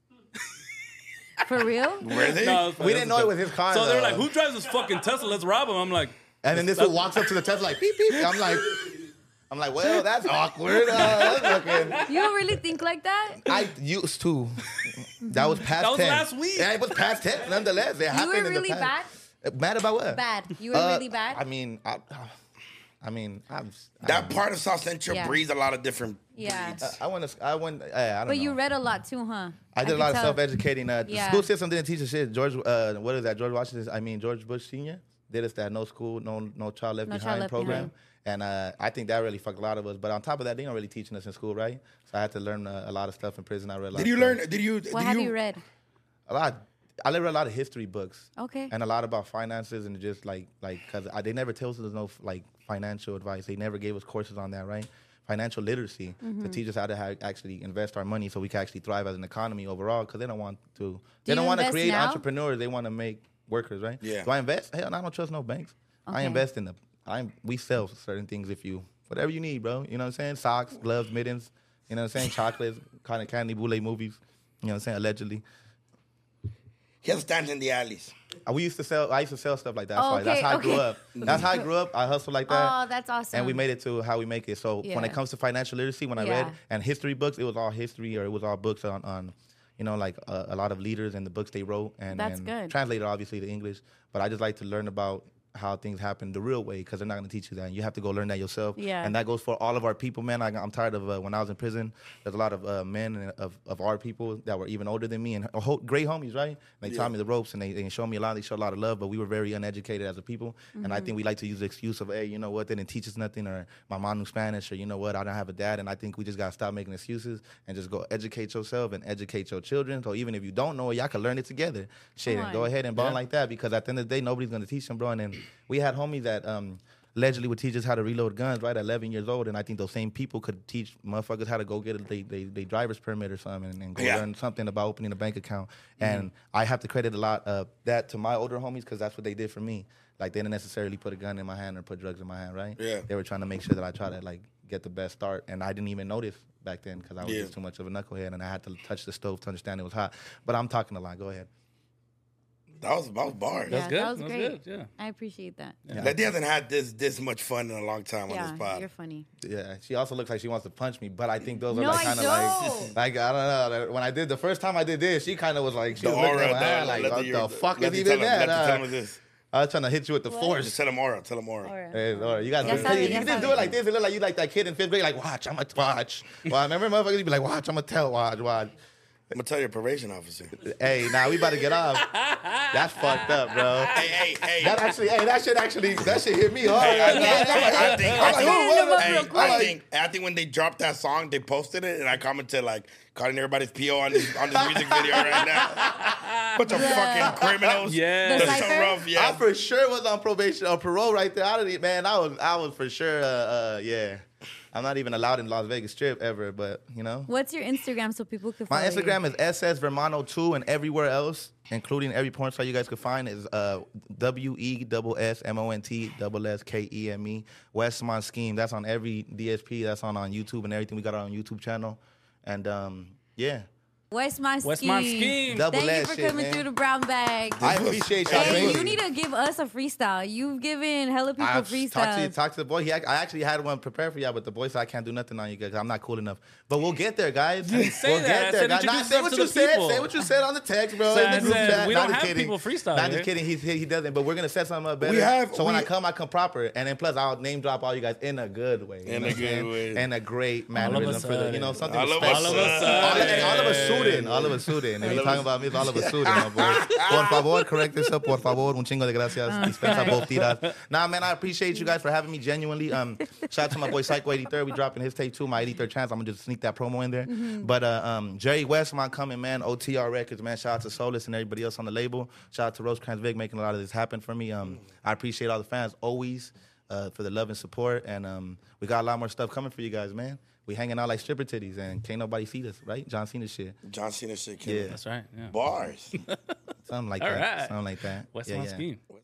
For real? Were they? No, it was funny. we It didn't know was it a was his car. So they're though. like, "Who drives this fucking Tesla? Let's rob him." I'm like, And then this one walks up to the Tesla like beep beep. I'm like, I'm like, well, that's awkward. Uh, that's looking. You don't really think like that? I used to. That was past That was tense. last week. Yeah, it was past tense. Nonetheless, it You happened were in the really bad. past. Uh, Mad about what? Bad. You were Uh, really bad. I mean, I, I mean, I'm. That part of South Central Yeah. breeds a lot of different. Yeah. breeds. I want to. I went. I don't But know. you read a lot too, huh? I did a can lot of tell. self-educating. Uh, the Yeah. school system didn't teach us shit. George, uh, what is that? George Washington. I mean, George Bush Senior did us that no school, no no child left No Child behind Left program. Behind. And uh, I think that really fucked a lot of us. But on top of that, they don't really teaching us in school, right? So I had to learn uh, a lot of stuff in prison. I read. A lot Did of you stuff. learn? Did you? What did have you read? A lot. I read a lot of history books. Okay. And a lot about finances and just like like because they never tell us there's no like financial advice. They never gave us courses on that, right? Financial literacy Mm-hmm. to teach us how to ha- actually invest our money so we can actually thrive as an economy overall. Because they don't want to. They you don't want to invest create now? entrepreneurs. They want to make workers, right? Yeah. Do I invest? Hell, no, I don't trust no banks. I Okay. invest in the. I we sell certain things if you whatever you need, bro. You know what I'm saying? Socks, gloves, mittens. You know what I'm saying? Chocolates, kind of candy, boule movies. You know what I'm saying? Allegedly. He has stands in the alleys. Uh, We used to sell. I used to sell stuff like that. That's, Oh, why. That's okay, how I grew okay. up. That's how I grew up. I hustled like that. Oh, that's awesome. And we made it to how we make it. So when Yeah. it comes to financial literacy, when I Yeah. read and history books, it was all history or it was all books on, on you know, like uh, a lot of leaders and the books they wrote and, That's and good. translated obviously to English. But I just like to learn about how things happen the real way because they're not going to teach you that. And you have to go learn that yourself. Yeah. And that goes for all of our people, man. I, I'm tired of uh, when I was in prison, there's a lot of uh, men and of, of our people that were even older than me and uh, ho- great homies, right? They Yeah. taught me the ropes and they, they showed me a lot. They showed a lot of love, but we were very uneducated as a people. Mm-hmm. And I think we like to use the excuse of, hey, you know what, they didn't teach us nothing, or my mom knew Spanish, or you know what, I don't have a dad. And I think we just got to stop making excuses and just go educate yourself and educate your children. So even if you don't know it, y'all can learn it together. Shit, Come and go on. ahead and bond Yeah. like that, because at the end of the day, nobody's going to teach them, bro. And then we had homies that um, allegedly would teach us how to reload guns, right, at eleven years old. And I think those same people could teach motherfuckers how to go get a they, they, they driver's permit or something and, and go Yeah. learn something about opening a bank account. And I have to credit a lot of that to my older homies because that's what they did for me. Like, they didn't necessarily put a gun in my hand or put drugs in my hand, right? Yeah. They were trying to make sure that I try to, like, get the best start. And I didn't even notice back then because I was Yeah. just too much of a knucklehead and I had to touch the stove to understand it was hot. But I'm talking a lot. Go ahead. That was that was bars. Yeah, good. that was That was great. good, yeah. I appreciate that. Yeah, That hasn't had this this much fun in a long time on this pod. you're funny. Yeah, she also looks like she wants to punch me, but I think those are No, like I kind of like, don't. like I don't know. When I did the first time I did this, she kind of was like, she The was looking aura, at my the- hand like, let what the- the fuck let is the even tell him- that? let the Uh, tell him this. I was trying to hit you with the Just force. tell him aura. Tell him aura. Alright. Hey, Laura, you got Ya to sabe, you ya can just do sabe. it like this. It look like you like that kid in fifth grade, like, watch, I'm going to watch. Well, I remember motherfuckers be like, watch, I'm going to tell, watch, watch. I'm gonna tell your probation officer. Hey, now we about to get off. That's fucked up, bro. Hey, hey, hey. That actually, hey, that shit actually, that shit hit me hard. Hey, I, I'm think, like, I, I think, I I'm like, think, who was it? hey, I'm I like, think, I think when they dropped that song, they posted it, and I commented like, calling everybody's P O on this on this music video right now. Bunch of fucking criminals. Yeah. The They're so cypher? rough. I Yeah. for sure was on probation or parole right there. I didn't, man, I was, I was for sure, uh, uh, yeah. I'm not even allowed in Las Vegas Strip ever, but you know. What's your Instagram so people can follow My Instagram you? is S S Vermano two, and everywhere else, including every porn site you guys could find, is uh, W E S S M O N T S S K E M E. Westmont Scheme. That's on every D S P. That's on, on YouTube and everything. We got our own YouTube channel. And um, yeah. Westmont Westmont Scheme. Scheme. Double Thank you that for shit, coming man. through the brown bag. I appreciate y'all. Hey, Thank you need to give us a freestyle. You've given hella people I talk to, freestyles. talk to the boy. He, ac- I actually had one prepared for y'all, but the boy said I can't do nothing on you guys. I'm not cool enough. But we'll get there, guys. We'll say that. get I there, said guys. introduce Nah, say yourself what to you the said. people. Say what you said on the text, bro. So in the I group said, chat. we Nah, don't just have kidding. people freestyle Not here. just kidding. He's, he, he doesn't. But we're gonna set something up better. We have- so when we- I come, I come proper, and then plus I'll name drop all you guys in a good way. You In know a what I'm good saying? way. In a great of a mannerism for the, you know, sudden. something All of a special. All of a sudden. sudden. All of, hey, all of a sudden, all of a sudden. If you're talking about me, it's all of a sudden, my boy. Por favor, correct this up, por favor. Un chingo de gracias. Dispensa both tiras. Nah, man, I appreciate you guys for having me genuinely. Um, shout out to my boy Psycho eighty-third. We dropping his tape too, my eighty-third chance. I'm gonna just sneak that promo in there. But uh, um, Jerry Westmont coming, man. O T R Records, man. Shout out to Solus and everybody else on the label. Shout out to Rosecrans Vic making a lot of this happen for me. Um, I appreciate all the fans always uh, for the love and support. And um, we got a lot more stuff coming for you guys, man. We hanging out like stripper titties, and can't nobody see us, right? John Cena shit. John Cena shit. Yeah. That's right. Yeah. Bars. Something like All that. right. Something like that. Westmont yeah, yeah. Scheme.